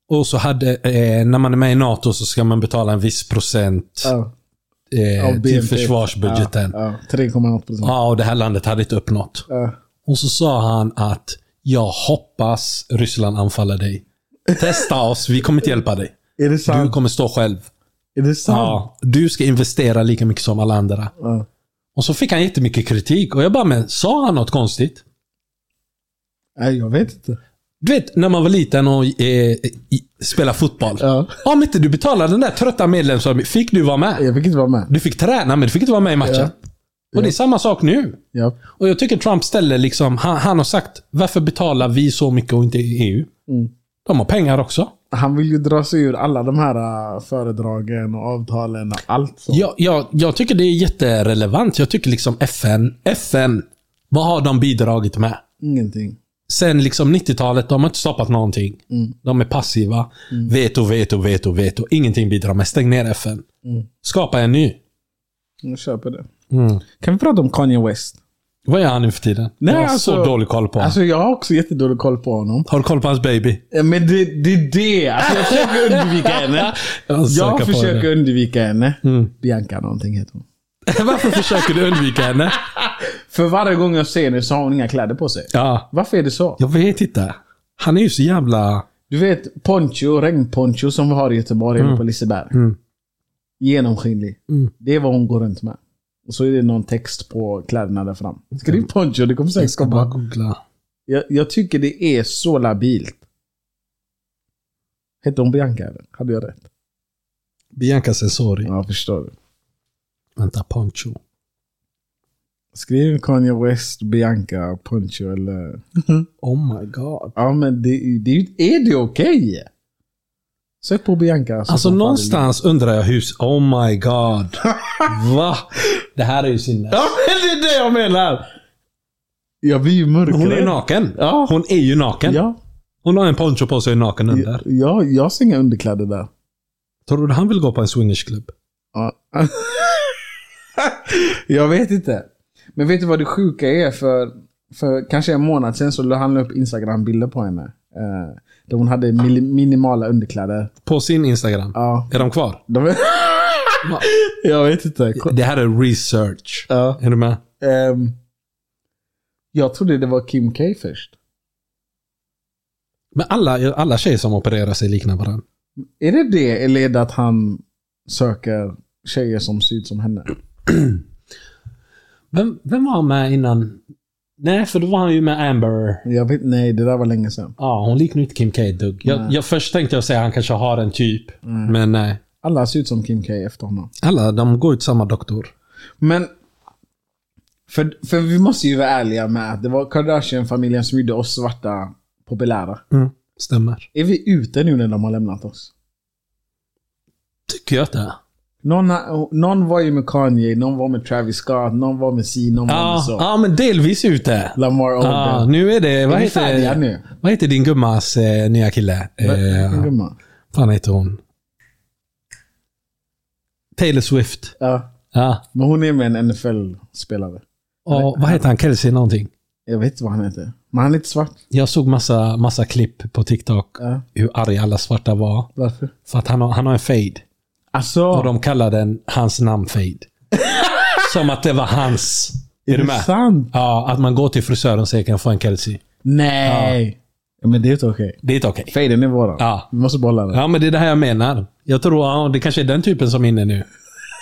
Och så hade, eh, när man är med i NATO så ska man betala en viss procent Ja. eh, till försvarsbudgeten. Ja, ja. tre komma åtta procent. Ja, och det här landet hade inte uppnått. Ja. Och så sa han att jag hoppas Ryssland anfaller dig. Testa oss, vi kommer inte hjälpa dig. Är det sant? Du kommer stå själv. Är det sant? Ja, du ska investera lika mycket som alla andra. Ja. Och så fick han jättemycket kritik. Och jag bara, men sa han något konstigt? Nej, jag vet inte. Du vet, när man var liten och eh, spelade fotboll. Ja. Om inte du betalade den där trötta medlemsavgiften, fick du vara med? Jag fick inte vara med. Du fick träna, men du fick inte vara med i matchen. Ja. Och det är samma sak nu. Ja. Och jag tycker Trump ställer liksom, han, han har sagt, varför betalar vi så mycket och inte E U? Mm. De har pengar också. Han vill ju dra sig ur alla de här uh, föredragen och avtalen och allt så. Jag, jag, jag tycker det är jätterelevant. Jag tycker liksom F N, F N, vad har de bidragit med? Ingenting. Sen liksom nittiotalet, de har inte stoppat någonting. Mm. De är passiva. Mm. Veto, veto, veto, veto. Ingenting bidrar med. Stäng ner F N. Mm. Skapa en ny. Jag köper det. Mm. Kan vi prata om Kanye West? Vad är han nu för tiden? Nej, jag har alltså, så dålig koll på honom. Alltså jag har också jättedålig koll på honom. Har du koll på hans baby? Ja, men det är det, det. Alltså jag försöker undvika henne. Jag, jag försöker det. undvika henne. Mm. Bianca någonting heter hon. Varför försöker du undvika henne? För varje gång jag ser henne så har hon inga kläder på sig. Ja. Varför är det så? Jag vet inte. Han är ju så jävla... Du vet, poncho, regnponcho som vi har i Göteborg mm. på Liseberg. Mm. Genomskinlig. Mm. Det är vad hon går runt med. Och så är det någon text på kläderna där fram. Skriv poncho, det kommer säkert komma. Googla. Jag, jag tycker det är så labilt. Hette hon Bianca eller? Hade jag rätt? Bianca Sensori. Ja, förstår du. Vänta, poncho. Skriv Kanye West, Bianca, poncho eller... Oh my god. Ja, men det, det, är det okej? Okay? Sök på Bianca. Alltså någonstans undrar jag hur... Oh my god. Va? Det här är ju sinnes. Ja, men det är det jag menar. Jag blir ju mörkare. Hon är naken. Ja. Hon är ju naken. Ja. Hon har en poncho på sig naken under. Ja, jag ser inga underkläder där. Tror du han vill gå på en swingersklubb? Ja. Jag vet inte. Men vet du vad det sjuka är? För, för kanske en månad sedan så han la upp Instagram-bilder på henne. Eh, där hon hade minimala underkläder. På sin Instagram? Ja. Är de kvar? De är... Jag vet inte. Det här är research. Ja. Är du med? Um, jag trodde det var Kim K först. Men alla, alla tjejer som opererar sig liknar varandra. Är det det eller är det att han söker tjejer som ser ut som henne? Vem, vem var han med innan? Nej, för då var han ju med Amber. Jag vet, nej, det där var länge sedan. Ja, hon liknar inte Kim K dugg. Jag, jag först tänkte jag säga att han kanske har en typ. Mm. Men nej. Alla ser ut som Kim K efter honom. Alla, de går ut samma doktor. Men för, för vi måste ju vara ärliga med att det var Kardashian-familjen som gjorde oss svarta populära. Mm, stämmer. Är vi ute nu när de har lämnat oss? Tycker jag det. Någon, någon var ju med Kanye, någon var med Travis Scott, någon var med C, någon ja, var med så. Ja, men delvis ute. Lamar Odom. Ja, nu är det... Vad är heter, nu? vad heter din gummas eh, nya kille? Eh, gumma? Vad heter hon? Taylor Swift. Ja. Ja. Men hon är med en N F L-spelare. Och vad heter han? Kelsey någonting? Jag vet inte vad han heter. Men han är lite svart. Jag såg massa, massa klipp på TikTok. Ja. Hur arg alla svarta var. Varför? För att han har, han har en fade. Alltså. Och de kallar den hans namn-fade. Som att det var hans. Är, är du med? Sant? Ja, att man går till frisören och säger kan jag få en Kelsey. Nej. Ja. Men det är inte okej. Okay. Det är inte okej. Okay. Faden är våran. Ja. Vi måste bolla den. Ja, men det är det här jag menar. Jag tror ja, det kanske är den typen som är inne nu.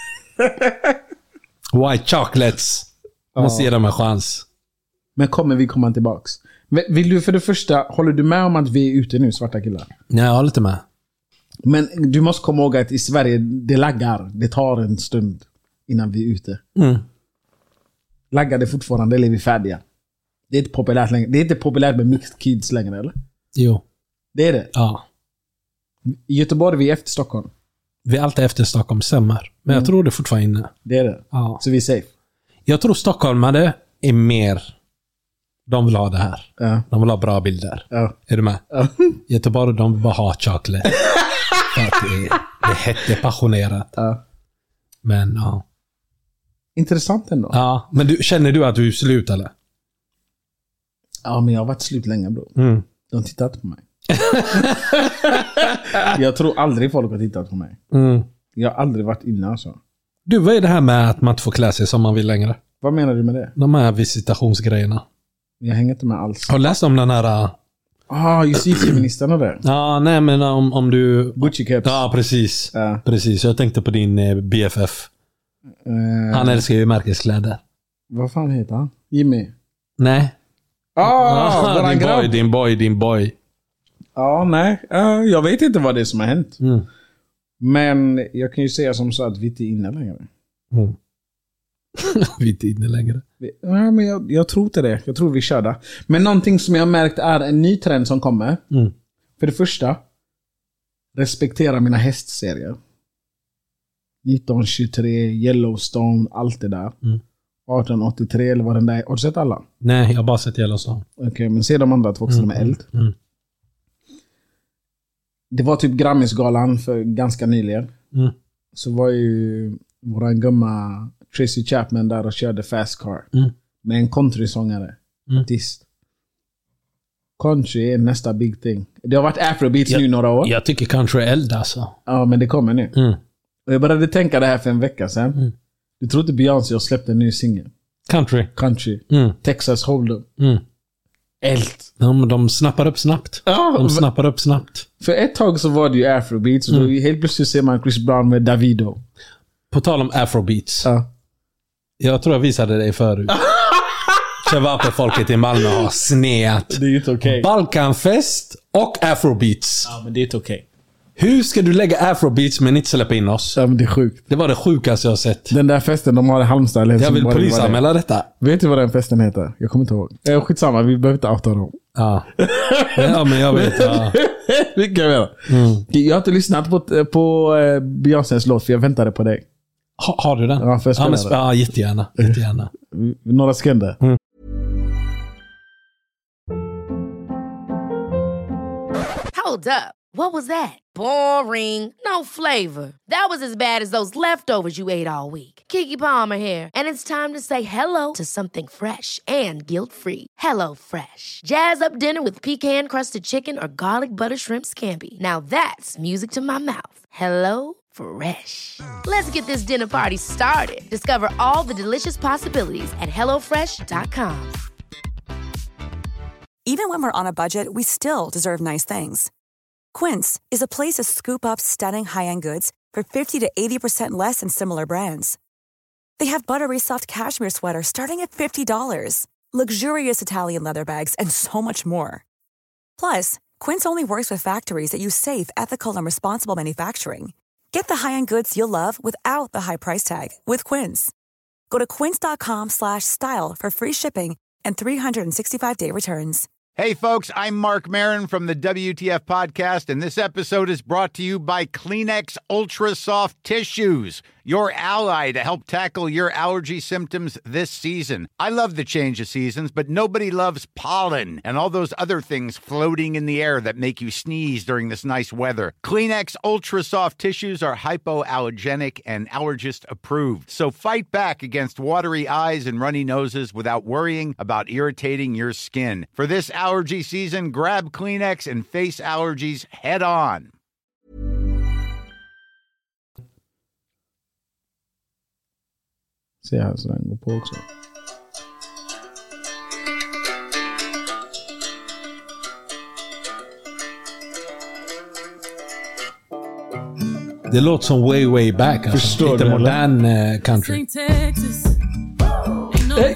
White chocolates. Ja. Måste ge dem en chans. Men kommer vi komma tillbaks? Vill du för det första, håller du med om att vi är ute nu, svarta killar? Nej, jag håller lite med. Men du måste komma ihåg att i Sverige, det laggar. Det tar en stund innan vi är ute. Mm. Laggar det fortfarande, eller är vi färdiga? Det är inte populärt längre. Det är inte populärt med mixed kids längre, eller? Jo. Det är det? Ja. I Göteborg är vi efter Stockholm. Vi är alltid efter Stockholm, stämmer. Men mm. jag tror det är fortfarande inne. Det är det? Ja. Så vi är safe? Jag tror stockholmare är mer... De vill ha det här. Ja. De vill ha bra bilder. Ja. Är du med? Ja. Göteborg, de vill bara ha chocolate. För att det är, det är hett, det är passionerat. Ja. Men ja. Intressant ändå. Ja, men du, känner du att du är slut eller? Ja, men jag har varit slut länge, bro. Mm. De tittar inte på mig. Jag tror aldrig folk har tittat på mig. Mm. Jag har aldrig varit inne alltså. Du, vad är det här med att man inte får klä sig som man vill längre? Vad menar du med det? De här visitationsgrejerna. Jag hänger inte med alls. Har du läst om den här... Ah, justitieministern och det. Ja, nej men om, om du... Gucci caps. Ja, precis. Ja. Precis, jag tänkte på din eh, B F F. Uh, Han älskar ju märkeskläder. Vad fan heter han? Jimmy? Nej. Ah, ah din boy, din boy, din boy. Ja, nej. Uh, jag vet inte vad det är som har hänt. Mm. Men jag kan ju säga som så att vi inte är inne längre. Mm. Vi är inte inne längre. Nej, men jag, jag tror inte det. Jag tror vi kör där. Men någonting som jag har märkt är en ny trend som kommer. Mm. För det första, respektera mina hästserier. nitton tjugotre, Yellowstone, allt det där. Mm. arton åttiotre eller vad den där är. Har du sett alla? Nej, jag har bara sett Yellowstone. Okej, okay, men se de andra två också, mm. de är eld. Mm. Det var typ Grammisgalan för ganska nyligen. Mm. Så var ju våran gumma Tracy Chapman där och körde Fast Car. Mm. Med en countrysångare. Mm. Artist. Country är nästa big thing. Det har varit Afrobeats jag, nu några år. Jag tycker country är eld alltså. Ja, men det kommer nu. Mm. Och jag började tänka det här för en vecka sedan. Mm. Du tror inte Beyoncé har släppt en ny singel? Country. Country. Mm. Texas Hold'em. Mm. Eld. De, de snappar upp snabbt. Ja, de snappar upp snabbt. För ett tag så var det ju Afrobeats. Mm. Och då helt plötsligt ser man Chris Brown med Davido. På tal om Afrobeats. Ja. Jag tror jag visade dig förut. Chevape-folket i Malmö har sneat. Det är ju inte okej. Okay. Balkanfest och Afrobeats. Ja, men det är inte okej. Okay. Hur ska du lägga Afrobeats men inte släppa in oss? Ja, men det är sjukt. Det var det sjukaste jag har sett. Den där festen de har i Halmstad. Eller jag vill polisanmäla det. detta. Vet du vad den festen heter? Jag kommer inte ihåg. Eh, skitsamma, vi behöver inte outa dem. Ja. Ja, men jag vet. Ja. Det kan jag göra. Mm. Jag har inte lyssnat på, på uh, Beyoncés låt för jag väntade på dig. Ha, har du den? Ja, för jag ja, men, ja, jättegärna. jättegärna. Några sekunder. Mm. Hold up. What was that? Boring. No flavor. That was as bad as those leftovers you ate all week. Keke Palmer here. And it's time to say hello to something fresh and guilt-free. Hello Fresh. Jazz up dinner with pecan-crusted chicken or garlic butter shrimp scampi. Now that's music to my mouth. Hello Fresh. Let's get this dinner party started. Discover all the delicious possibilities at hello fresh dot com. Even when we're on a budget, we still deserve nice things. Quince is a place to scoop up stunning high-end goods for fifty to eighty percent less than similar brands. They have buttery soft cashmere sweaters starting at fifty dollars, luxurious Italian leather bags, and so much more. Plus, Quince only works with factories that use safe, ethical, and responsible manufacturing. Get the high-end goods you'll love without the high price tag with Quince. Go to quince.com slash style for free shipping and three sixty-five day returns. Hey, folks, I'm Mark Maron from the W T F Podcast, and this episode is brought to you by Kleenex Ultra Soft Tissues, your ally to help tackle your allergy symptoms this season. I love the change of seasons, but nobody loves pollen and all those other things floating in the air that make you sneeze during this nice weather. Kleenex Ultra Soft Tissues are hypoallergenic and allergist approved. So fight back against watery eyes and runny noses without worrying about irritating your skin. For this allergy season, grab Kleenex and face allergies head on. Se här så den går på också. Det låter som way way back. Alltså. Förstår lite du, modern uh, country. Hey.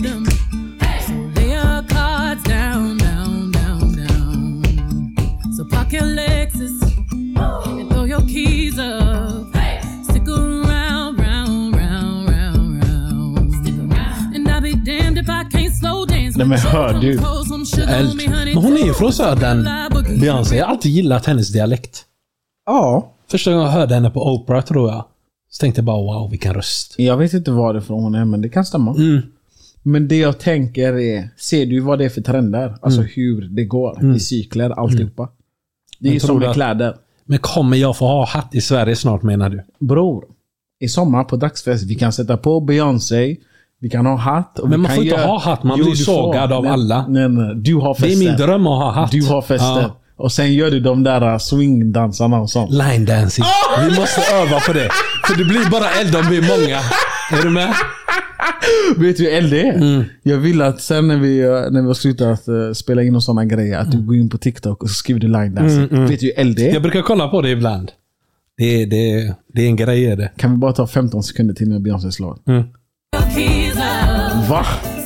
Nej, men hör du. Men hon är ju från södern. Beyoncé, jag har alltid gillat hennes dialekt. Ja. Första gången jag hörde henne på Oprah, tror jag. Så tänkte jag bara, wow, vilken röst. Jag vet inte varifrån hon är, men det kan stämma. Mm. Men det jag tänker är, ser du vad det är för trender? Alltså mm. hur det går mm. i cykler, alltihopa. Mm. Det är ju som med att... kläder. Men kommer jag få ha hatt i Sverige snart, menar du? Bror, i sommar på dagsfest, vi kan sätta på Beyoncé. Vi kan ha hatt. Och men vi man kan får göra... inte ha hatt. Man jo, blir sågad av nej, alla. Nej, nej. Du har fester. Det är min dröm att ha hatt. Du har fester. Ja. Och sen gör du de där swingdansarna och sånt. Line dancing. Oh! Vi måste öva på det. För det blir bara eld om vi är många. Är du med? Vet du hur eld det är? Mm. Jag vill att sen när vi, när vi har slutat uh, spela in och sådana grejer, att du går in på TikTok och så skriver du line dancing. Mm, mm. Vet du hur eld det är? Jag brukar kolla på det ibland. Det är, det är, det är en grej är det. Kan vi bara ta femton sekunder till med Beyoncés låt? Mm. Va?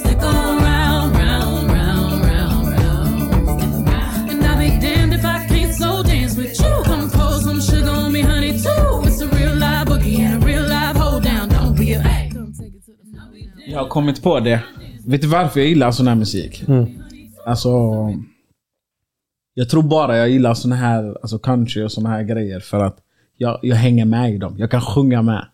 Jag har kommit på det. Vet du varför jag gillar sån här musik? Mm. Alltså, jag tror bara jag gillar sån här, alltså country och såna här grejer för att jag, jag hänger med i dem. Jag kan sjunga med.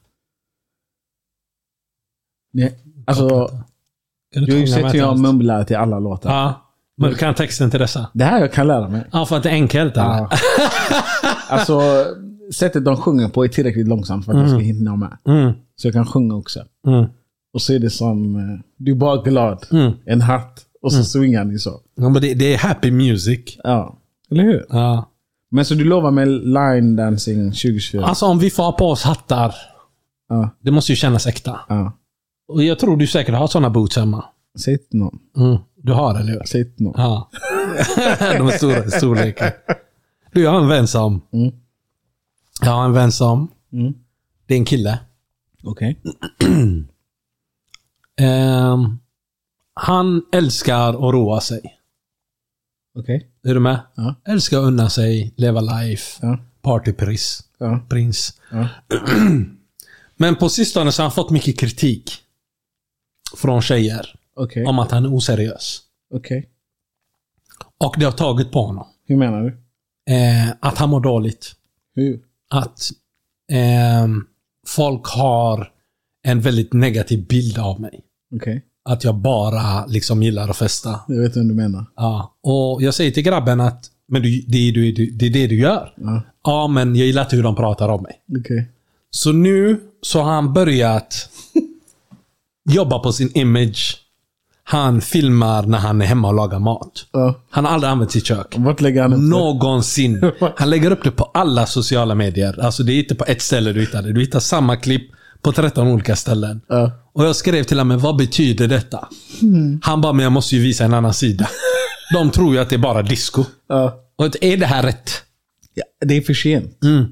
Nej, alltså, du, du har ju sett hur jag mumlar till alla låtar. Ja, men du kan texten till dessa. Det här jag kan lära mig. Ja, för att det är enkelt. Ja. Alltså, sättet de sjunger på är tillräckligt långsamt för att mm. jag ska hinna med. Mm. Så jag kan sjunga också. Mm. Och så är det som, du är bara glad. Mm. En hatt. Och så mm. swingar ni så. Ja, men det, det är happy music. Ja, eller hur? Ja. Men så du lovar med line dancing tjugo tjugofyra? Alltså om vi får ha på oss hattar. Ja. Det måste ju kännas äkta. Ja. Och jag tror du säkert har sådana boots hemma. Säg till någon. Mm. Du har eller hur? Säg till någon. Ja. De är stora storlekar. Du, jag har en vän som... Mm. Jag har en vän som... Mm. Det är en kille. Okej. Okay. Um, han älskar att roa sig. Okej. Okay. Är du med? Ja. Älskar att unna sig, leva life, ja. Partyprins. Ja. Prins. Ja. Men på sistone så har han fått mycket kritik från tjejer okay. om att han är oseriös. Okej. Okay. Och det har tagit på honom. Hur menar du? Eh, att han mår dåligt. Hur? Att eh, folk har en väldigt negativ bild av mig. Okej. Okay. Att jag bara liksom gillar att festa. Jag vet vad du menar. Ja. Och jag säger till grabben att men du, det, är, du, det är det du gör. Ja. Ja, men jag gillar inte hur de pratar om mig. Okej. Okay. Så nu så har han börjat jobba på sin image. Han filmar när han är hemma och lagar mat. Ja. Han har aldrig använt sitt kök. Vart lägger han upp det? Någonsin. Han lägger upp det på alla sociala medier. Alltså det är inte på ett ställe du hittar det. Du hittar samma klipp på tretton olika ställen. Ja. Och jag skrev till honom, vad betyder detta? Mm. Han bara, men jag måste ju visa en annan sida. De tror ju att det är bara disco. Ja. Och är det här rätt? Ja, det är för sent. Mm.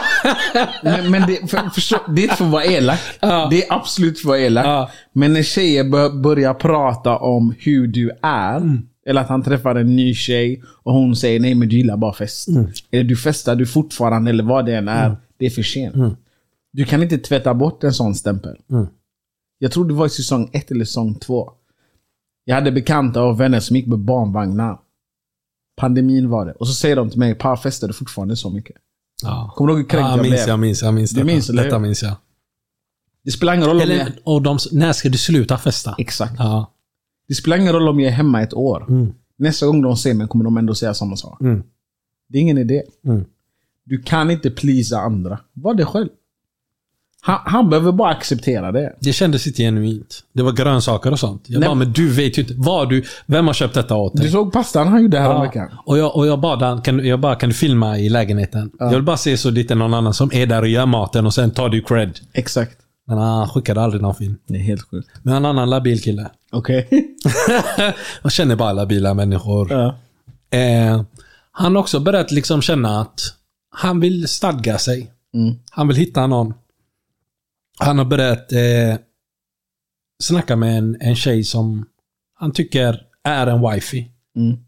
men men det, för, för, det är för att vara elak. Ja. Det är absolut för att vara elak. Ja. Men när tjejer bör, börjar prata om hur du är, mm. eller att han träffar en ny tjej och hon säger, nej men du gillar bara fest. Mm. Eller du festar du fortfarande, eller vad det än är. Mm. Det är för sent. Mm. Du kan inte tvätta bort en sån stämpel. Mm. Jag tror det var i säsong ett eller säsong två. Jag hade bekanta och vänner som gick med barnvagnar. Pandemin var det. Och så säger de till mig, par festade fortfarande så mycket. Ja. Kommer du ihåg hur kränkt ja, jag blev? minns, jag minns, jag minns det. Minns, detta minns jag. Det spelar ingen roll eller, om jag... Och de, när ska du sluta festa? Exakt. Ja. Det spelar ingen roll om jag är hemma ett år. Mm. Nästa gång de ser mig kommer de ändå säga samma sak. Mm. Det är ingen idé. Mm. Du kan inte pleasa andra. Var det själv. Han, han behöver bara acceptera det. Det kändes inte genuint. Det var grönsaker och sånt. Jag Nej. bara, men du vet ju inte. Vad du, vem har köpt detta åt dig? Du såg pastan han gjorde här ja. veckan. Och jag, och jag bad kan, jag bara, kan du filma i lägenheten? Ja. Jag vill bara se så lite någon annan som är där och gör maten och sen tar du cred. Exakt. Men han skickade aldrig någon film. Det är helt sjukt. Men en annan labil kille. Okej. Okay. Jag känner bara labila människor. Ja. Eh, han har också börjat liksom känna att han vill stadga sig. Mm. Han vill hitta någon. Han har börjat eh, snacka med en, en tjej som han tycker är en wifey. Mm.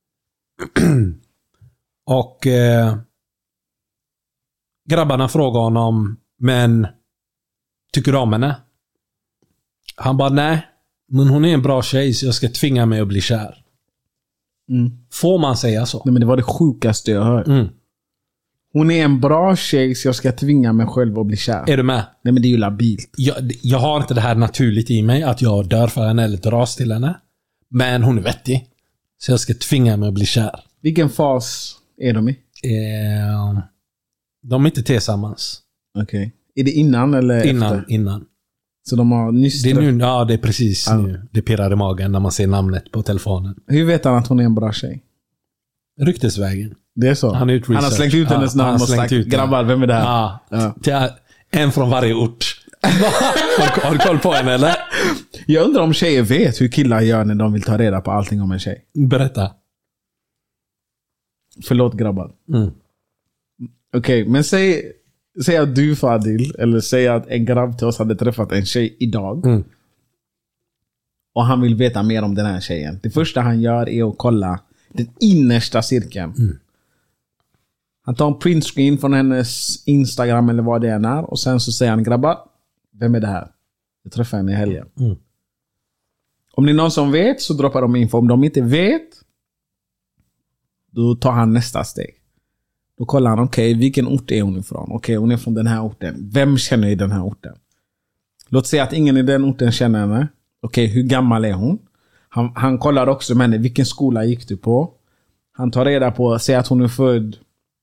Och eh, grabbarna frågar honom, men tycker du om henne? Han bara, nej. Men hon är en bra tjej så jag ska tvinga mig att bli kär. Mm. Får man säga så? Nej, men det var det sjukaste jag hört. Mm. Hon är en bra tjej så jag ska tvinga mig själv att bli kär. Är du med? Nej, men det är ju labilt. Jag, jag har inte det här naturligt i mig att jag dör för henne eller dras till henne. Men hon är vettig. Så jag ska tvinga mig att bli kär. Vilken fas är de i? Eh, de är inte tillsammans. Okej. Okay. Är det innan eller innan, efter? Innan. Så de har nyss... Det är nu, ja, det är precis ah. nu. Det pirrar i magen när man ser namnet på telefonen. Hur vet han att hon är en bra tjej? Ryktesvägen. Det är så. Han, han har slängt ut hennes ja, namn och sagt, grabbar, vem är det här? Ja. Ja. Ja. En från varje ort. har, har du koll på henne eller? Jag undrar om tjejer vet hur killar gör när de vill ta reda på allting om en tjej. Berätta. Förlåt grabbar. Mm. Okej, okay, men säg, säg att du Fadil, eller säg att en grabb till oss hade träffat en tjej idag. Mm. Och han vill veta mer om den här tjejen. Det första han gör är att kolla den innersta cirkeln. Mm. Han tar en printscreen från hennes Instagram eller vad det än är. Och sen så säger han, grabbar, vem är det här? Jag träffar henne i helgen. Mm. Om det är någon som vet så droppar de info. Om de inte vet, då tar han nästa steg. Då kollar han, okej, okay, vilken ort är hon ifrån? Okej, okay, hon är från den här orten. Vem känner i den här orten? Låt säga att ingen i den orten känner henne. Okej, okay, hur gammal är hon? Han, han kollar också med henne, vilken skola gick du på? Han tar reda på, säg att hon är född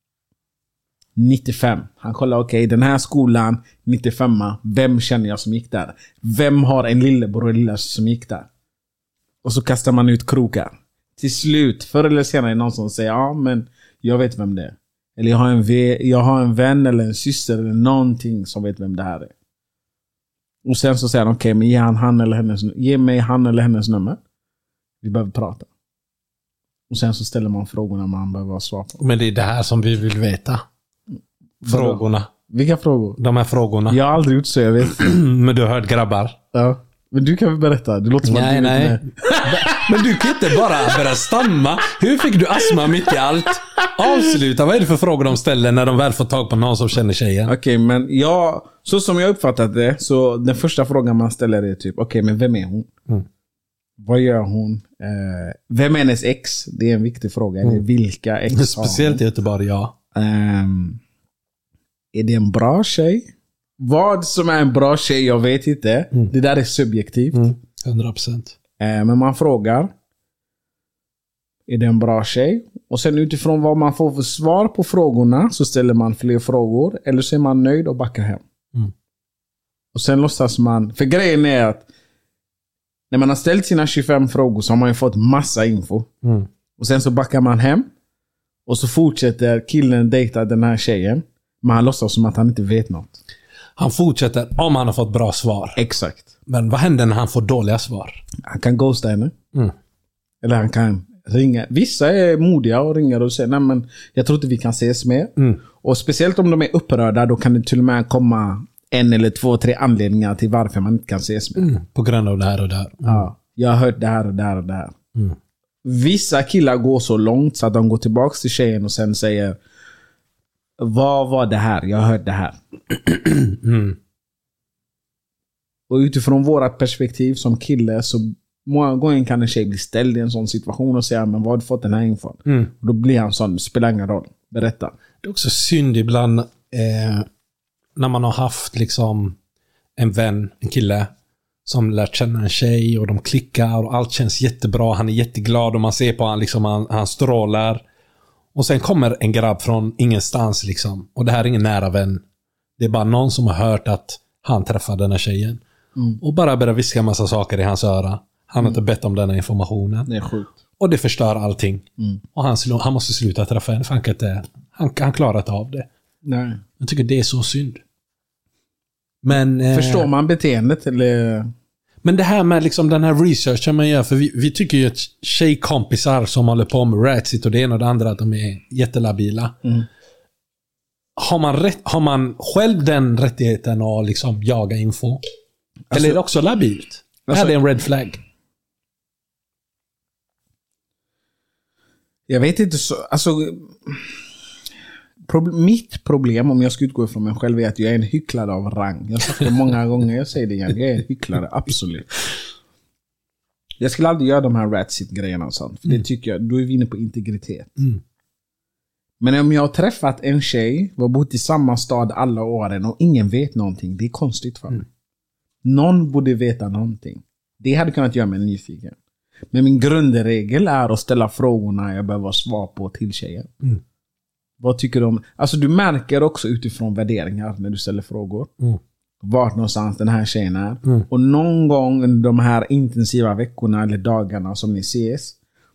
nittiofem. Han kollar, okej, okay, den här skolan, nittiofem, vem känner jag som gick där? Vem har en lillebror och lilla som gick där? Och så kastar man ut krokar. Till slut, förr eller senare är någon som säger, ja men jag vet vem det är. Eller jag har en, v- jag har en vän eller en syster eller någonting som vet vem det här är. Och sen så säger han, okej, okay, men ge, han, han eller hennes, ge mig han eller hennes nummer. Vi behöver prata. Och sen så ställer man frågorna man behöver svara på. Men det är det här som vi vill veta. Frågorna. Vilka frågor? De här frågorna. Jag har aldrig gjort så, jag vet. Men du har hört grabbar. Ja. Men du kan väl berätta. Du låter som nej, att du nej. vet Men du kan inte bara börja stamma. Hur fick du astma mitt i allt? Avsluta. Vad är det för frågor de ställer när de väl får tag på någon som känner tjejen? Okej, okay, men jag, så som jag uppfattat det, så den första frågan man ställer är typ, okej, okay, men vem är hon? Mm. Vad gör hon? Eh, vem är hennes ex? Det är en viktig fråga. Mm. Eller vilka ex har Speciellt i Göteborg, ja. Um, är det en bra tjej? Vad som är en bra tjej, jag vet inte. Mm. Det där är subjektivt. Mm. hundra procent. Eh, men man frågar, är det en bra tjej? Och sen utifrån vad man får för svar på frågorna så ställer man fler frågor. Eller så är man nöjd och backar hem. Mm. Och sen låtsas man, för grejen är att när man har ställt sina tjugofem frågor så har man ju fått massa info. Mm. Och sen så backar man hem. Och så fortsätter killen dejta den här tjejen. Men han låtsas som att han inte vet något. Han fortsätter om han har fått bra svar. Exakt. Men vad händer när han får dåliga svar? Han kan ghosta henne. Mm. Eller han kan ringa. Vissa är modiga och ringer och säger, nej men jag tror inte vi kan ses mer. Mm. Och speciellt om de är upprörda, då kan det till och med komma en eller två, tre anledningar till varför man inte kan ses med. Mm. På grund av det här och det här. Mm. Ja, jag har hört det här och det här och det här. Mm. Vissa killar går så långt så att de går tillbaka till tjejen och sen säger, vad var det här? Jag har hört det här. Mm. Och utifrån vårat perspektiv som kille så många gånger kan en tjej bli ställd i en sån situation och säga, men vad har du fått den här infon? Mm. Och då blir han sån, det spelar ingen roll. Berätta. Det är också synd ibland eh, när man har haft liksom en vän, en kille som lärt känna en tjej och de klickar och allt känns jättebra. Han är jätteglad och man ser på han liksom, han, han strålar. Och sen kommer en grabb från ingenstans liksom. Och det här är ingen nära vän. Det är bara någon som har hört att han träffade den här tjejen. Mm. Och bara börjar viska en massa saker i hans öra. Han har inte bett om den här informationen. Det är sjukt. Och det förstör allting. Mm. Och han, han måste sluta träffa henne för han kan inte, han, han klarar inte av det. Nej. Jag tycker det är så synd. Men, förstår eh, man beteendet eller? Men det här med liksom den här researchen man gör, för vi, vi tycker ju att tjejkompisar som håller på med Ratsit och det ena och det andra, att de är jättelabila. Mm. Har man, rätt, har man själv den rättigheten att liksom jaga info? Alltså, eller är det också labilt? Alltså, är det en red flag? Jag vet inte så, alltså problem, mitt problem om jag ska utgå från mig själv är att jag är en hycklare av rang. Jag har sagt det många gånger, jag säger det igen. Jag är en hycklare, absolut. Jag skulle aldrig göra de här Ratsit-grejerna och sånt. För mm. det tycker jag, då är vi inne på integritet. Mm. Men om jag har träffat en tjej, var bott i samma stad alla åren och ingen vet någonting, det är konstigt för mig. Mm. Någon borde veta någonting. Det hade kunnat göra mig nyfiken. Men min grundregel är att ställa frågorna jag behöver svar på till tjejen. Mm. Vad tycker du om? Alltså du märker också utifrån värderingar när du ställer frågor. Mm. Vart någonstans den här tjejen är. Mm. Och någon gång under de här intensiva veckorna eller dagarna som ni ses,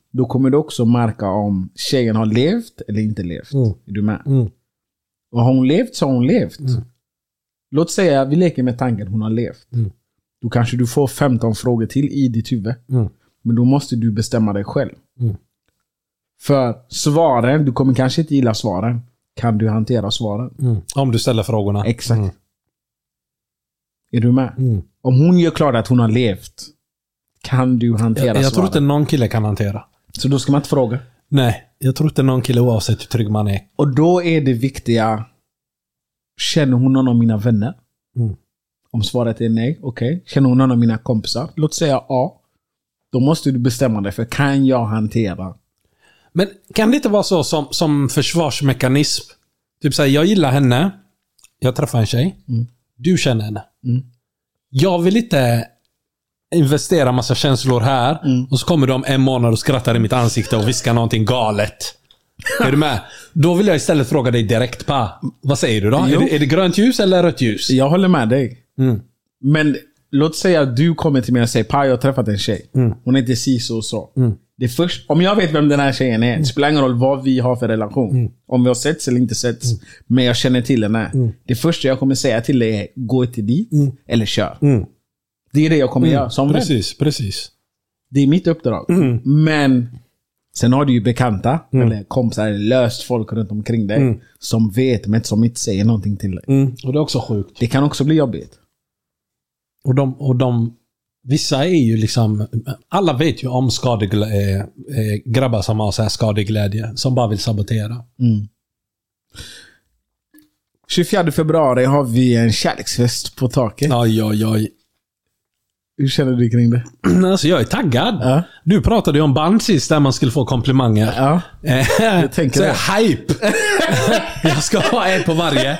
då kommer du också märka om tjejen har levt eller inte levt. Mm. Är du med? Mm. Och har hon levt så har hon levt. Mm. Låt säga, vi leker med tanken hon har levt. Mm. Då kanske du får femton frågor till i ditt huvud. Mm. Men då måste du bestämma dig själv. Mm. För svaren, du kommer kanske inte gilla svaren. Kan du hantera svaren? Mm. Om du ställer frågorna. Exakt. Mm. Är du med? Mm. Om hon gör klart att hon har levt, kan du hantera jag, jag svaren? tror inte någon kille kan hantera. Så då ska man inte fråga? Nej, jag tror inte någon kille oavsett hur trygg man är. Och då är det viktiga, känner hon någon av mina vänner? Mm. Om svaret är nej, okej. Okay. Känner hon någon av mina kompisar? Låt säga ja. Då måste du bestämma dig för, kan jag hantera? Men kan det inte vara så som, som försvarsmekanism? Typ såhär, jag gillar henne. Jag träffar en tjej. Mm. Du känner henne. Mm. Jag vill inte investera massa känslor här. Mm. Och så kommer de en månad och skrattar i mitt ansikte och viskar någonting galet. Är du med? Då vill jag istället fråga dig direkt, pa. Vad säger du då? Är det, är det grönt ljus eller rött ljus? Jag håller med dig. Mm. Men låt säga att du kommer till mig och säger, pa, jag har träffat en tjej. Mm. Hon är inte si så och så. Mm. Det är först, om jag vet vem den här tjejen är, det spelar ingen roll vad vi har för relation. Mm. Om vi har setts eller inte setts. Mm. Men jag känner till henne. Mm. Det första jag kommer säga till dig är, gå inte dit mm. eller kör. Mm. Det är det jag kommer mm. göra som Precis, vän. precis. Det är mitt uppdrag. Mm. Men sen har du ju bekanta mm. eller kompisar, löst folk runt omkring dig mm. som vet men som inte säger någonting till dig. Mm. Och det är också sjukt. Det kan också bli jobbigt. Och de, och de vissa är ju liksom, alla vet ju om skadegl- äh, äh, grabbar som har så här skadeglädje, som bara vill sabotera. Mm. tjugofjärde februari har vi en kärleksfest på taket. Oj, oj, oj. Hur känner du kring det? Alltså jag är taggad. Ja. Du pratade ju om band sist där man skulle få komplimanger. Ja, jag tänker så det. Jag hype. Jag ska ha en på varje.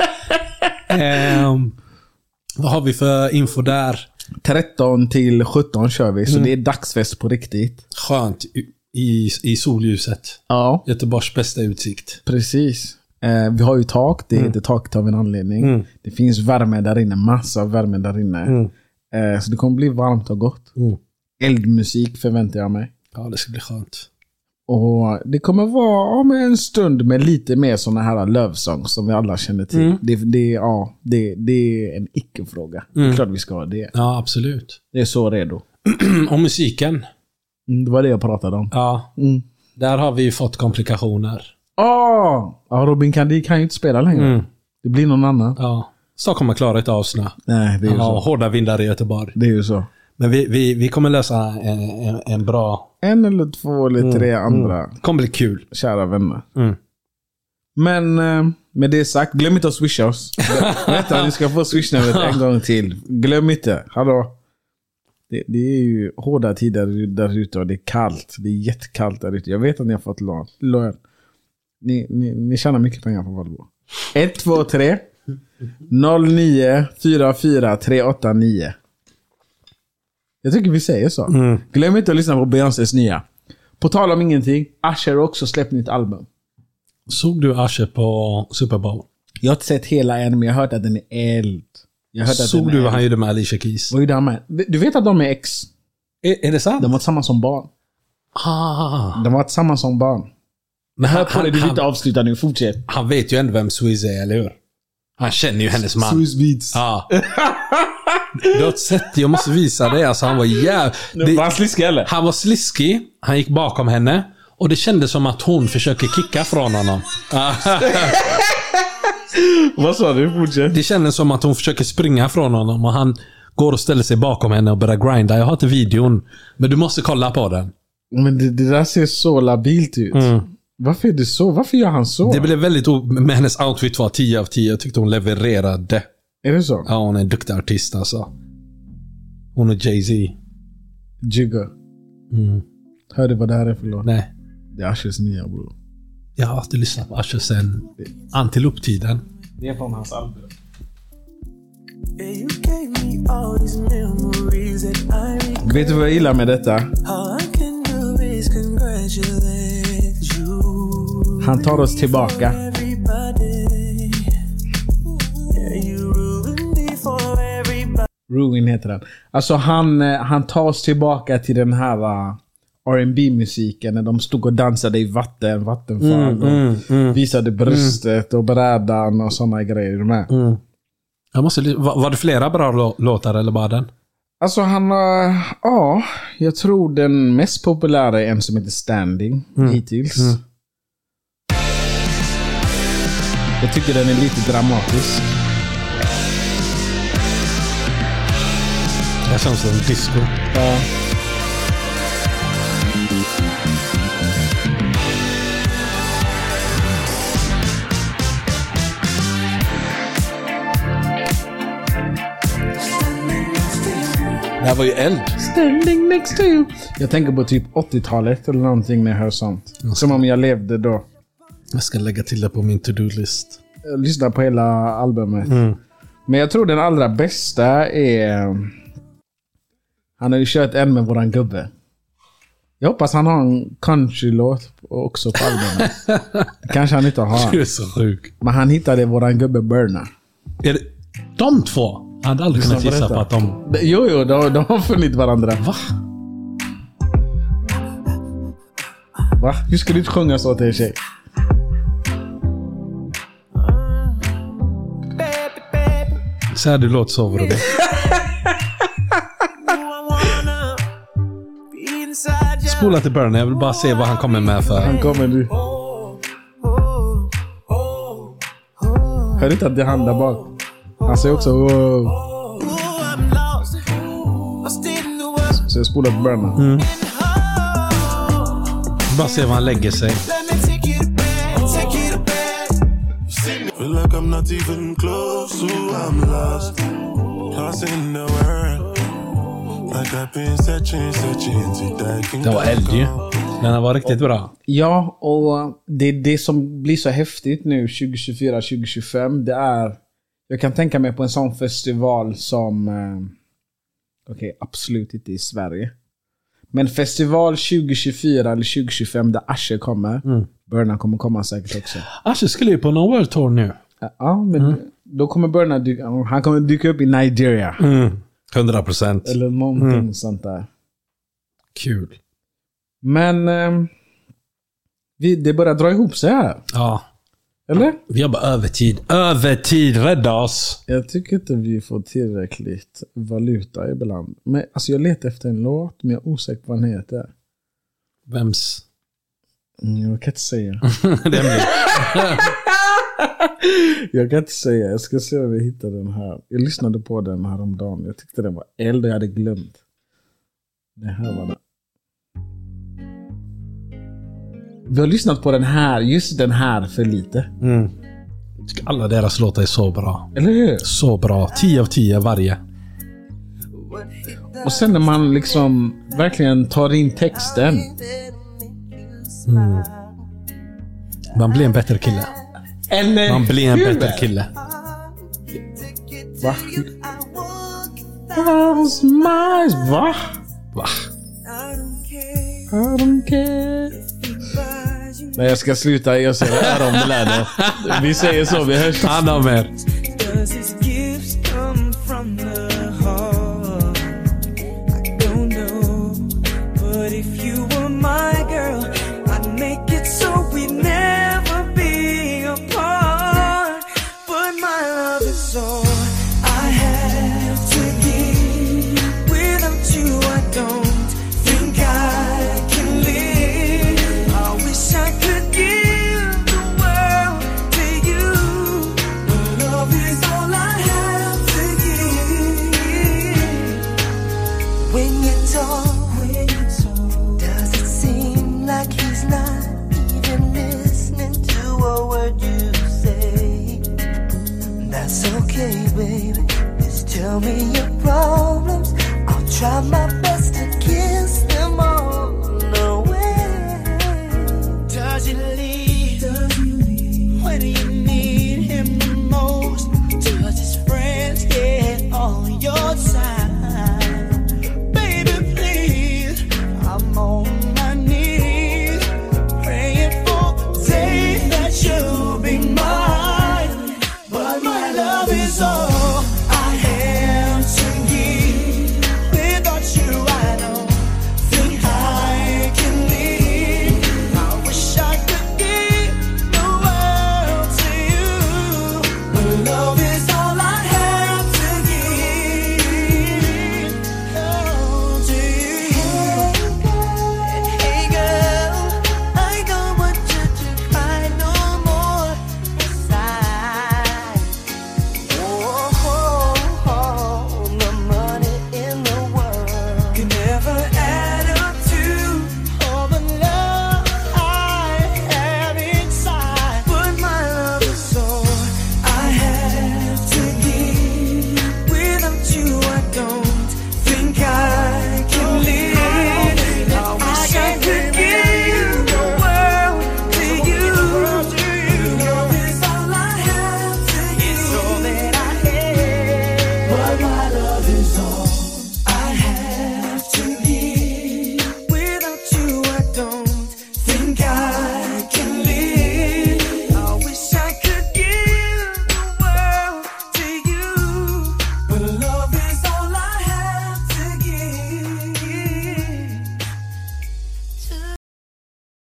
um, vad har vi för info där? tretton till sjutton kör vi. Så mm. det är dagsfest på riktigt. Skönt i, i solljuset. Ja. Göteborgs bästa utsikt. Precis. Eh, vi har ju tak. Det mm. heter taket av en anledning. Mm. Det finns värme där inne. Massa värme där inne. Mm. Eh, så det kommer bli varmt och gott. Mm. Eldmusik förväntar jag mig. Ja, det ska bli skönt. Och det kommer vara om en stund med lite mer såna här love songs som vi alla känner till. Mm. Det, det, ja, det, det är en icke-fråga. Mm. Det är klart vi ska ha det. Ja, absolut. Det är så redo. Och musiken. Mm, det var det jag pratade om. Ja, mm. Där har vi fått komplikationer. Oh! Ja, Robin Kandi kan ju inte spela längre. Mm. Det blir någon annan. Ja. Stockholm har klarat av snö. Nej, det är ju ja, så. Hårda vindar i Göteborg. Det är ju så. Men vi, vi, vi kommer lösa en, en, en bra... En eller två eller tre mm, andra. Mm. Kommer bli kul. Kära vänner. Mm. Men med det sagt, glöm inte att swisha oss. Vänta, ni ska få swishnumret en gång till. Glöm inte. Hallå. Det, det är ju hårda tider där ute och det är kallt. Det är jättekallt där ute. Jag vet att ni har fått lån. lån. Ni, ni, ni tjänar mycket pengar på Volvo. ett två tre noll nio fyra fyra tre åtta nio. Jag tycker vi säger så. Mm. Glöm inte att lyssna på Beyoncés nya. På tal om ingenting, Usher har också släppt nytt album. Såg du Usher på Super Bowl? Jag har inte sett hela än, men jag har hört att den är eld. Jag har hört Såg att du vad eld. Han gjorde med Alicia Keys? Vad gjorde han med? Du vet att de är ex? Är, är det sant? De var tillsammans som barn. Ah. De var tillsammans som barn. Men hör på det, du vill inte avsluta nu, fortsätt. Han vet ju ändå vem Swizz är, eller hur? Han känner ju hennes man. Swizz Beats. Ja. Du har sett, jag måste visa det. Alltså, han var jävligt... Var han sliskig eller? Han var sliskig. Han gick bakom henne. Och det kändes som att hon försöker kicka från honom. Vad sa du? Fortsätt. Det kändes som att hon försöker springa från honom. Och han går och ställer sig bakom henne och börjar grinda. Jag har inte videon. Men du måste kolla på den. Men det, det där ser så labilt ut. Mm. Varför är det så? Varför gör han så? Det blev väldigt... O- med hennes outfit var tio av tio. Jag tyckte hon levererade. Är det så? Ja, hon är en duktig artist alltså. Hon är Jay-Z. Jigga. Mm. Hör du vad det här är för låt? Nej. Det är Ushers nya, bro. Jag har alltid lyssnat på Usher sen Antilop-tiden. Det är från hans album. Vet du vad jag gillar med detta? Han tar oss tillbaka. Ruin heter den. Alltså han, han tar oss tillbaka till den här R and B-musiken när de stod och dansade i vatten, vattenfall Mm, och mm, mm. visade bröstet och brädan och såna grejer med. Mm. Jag måste, var, var det flera bra lå- låtar eller bara den? Alltså han har, ja, jag tror den mest populära är en som heter Standing Mm. hittills. Mm. Jag tycker den är lite dramatisk. Det känns som disco. Ja. Det här var ju eld. Standing next to you. Jag tänker på typ åttiotalet eller någonting när jag hör sånt. Som om jag levde då. Jag ska lägga till det på min to-do-list. Jag lyssnar på hela albumet. Mm. Men jag tror den allra bästa är... Han har ju kört en med våran gubbe. Jag hoppas han har en country-låt också på albumet. Kanske han inte har. Du är så sjuk. Men han hittade våran gubbe Burna. Är det de två? Jag hade aldrig kunnat gissa på att de... Jo, jo, de, de har funnit varandra. Va? Va? Hur ska du inte sjunga så till en tjej? Så här du låter så, Robin. Spola till Burner. Jag vill bara se vad han kommer med för. Han kommer nu. Hör inte att det är han där bak? Han säger också wow. Så jag spolar på Burner. Mm. Bara se vad han lägger sig. Feel like I'm not even close to I'm lost. Lost in the world. Like I've been searching, searching to die. Det var eld ju. Den var riktigt bra. Ja, och det, det som blir så häftigt nu tjugo tjugofyra tjugo tjugofem, det är... Jag kan tänka mig på en sån festival som... Eh, Okej, okay, absolut inte i Sverige. Men festival tjugo tjugofyra eller tjugo tjugofem där Usher kommer. Mm. Burna kommer komma säkert också. Usher skulle ju på någon World Tour nu. Ja, men mm. då kommer Burna dyka, han kommer dyka upp i Nigeria. Mm. hundra procent. Eller någonting mm. sånt där. Kul. Men eh, vi, det börjar dra ihop sig här. Ja. Eller? Vi jobbar övertid. Övertid, rädda oss. Jag tycker inte vi får tillräckligt valuta ibland. Men alltså jag letar efter en låt, men jag är osäker på vad den heter. Vems? Mm, jag kan inte säga. Det är Jag kan inte säga. Jag ska se om vi hittar den här. Jag lyssnade på den här om dagen. Jag tyckte den var eld och jag hade glömt. Det här var det. Vi har lyssnat på den här, just den här för lite. Mm. Jag tycker alla deras låtar är så bra. Eller hur? Så bra. tio av tio varje. Och sen när man liksom verkligen tar in texten. Mm. Man blir en bättre kille. Eller Man blir en bättre kille. Va? Va? Va? I don't care. Nej, jag ska sluta. Jag säger här om det. Vi säger så, vi hörs. Han av er. Okay, baby, just tell me your problems. I'll try my best.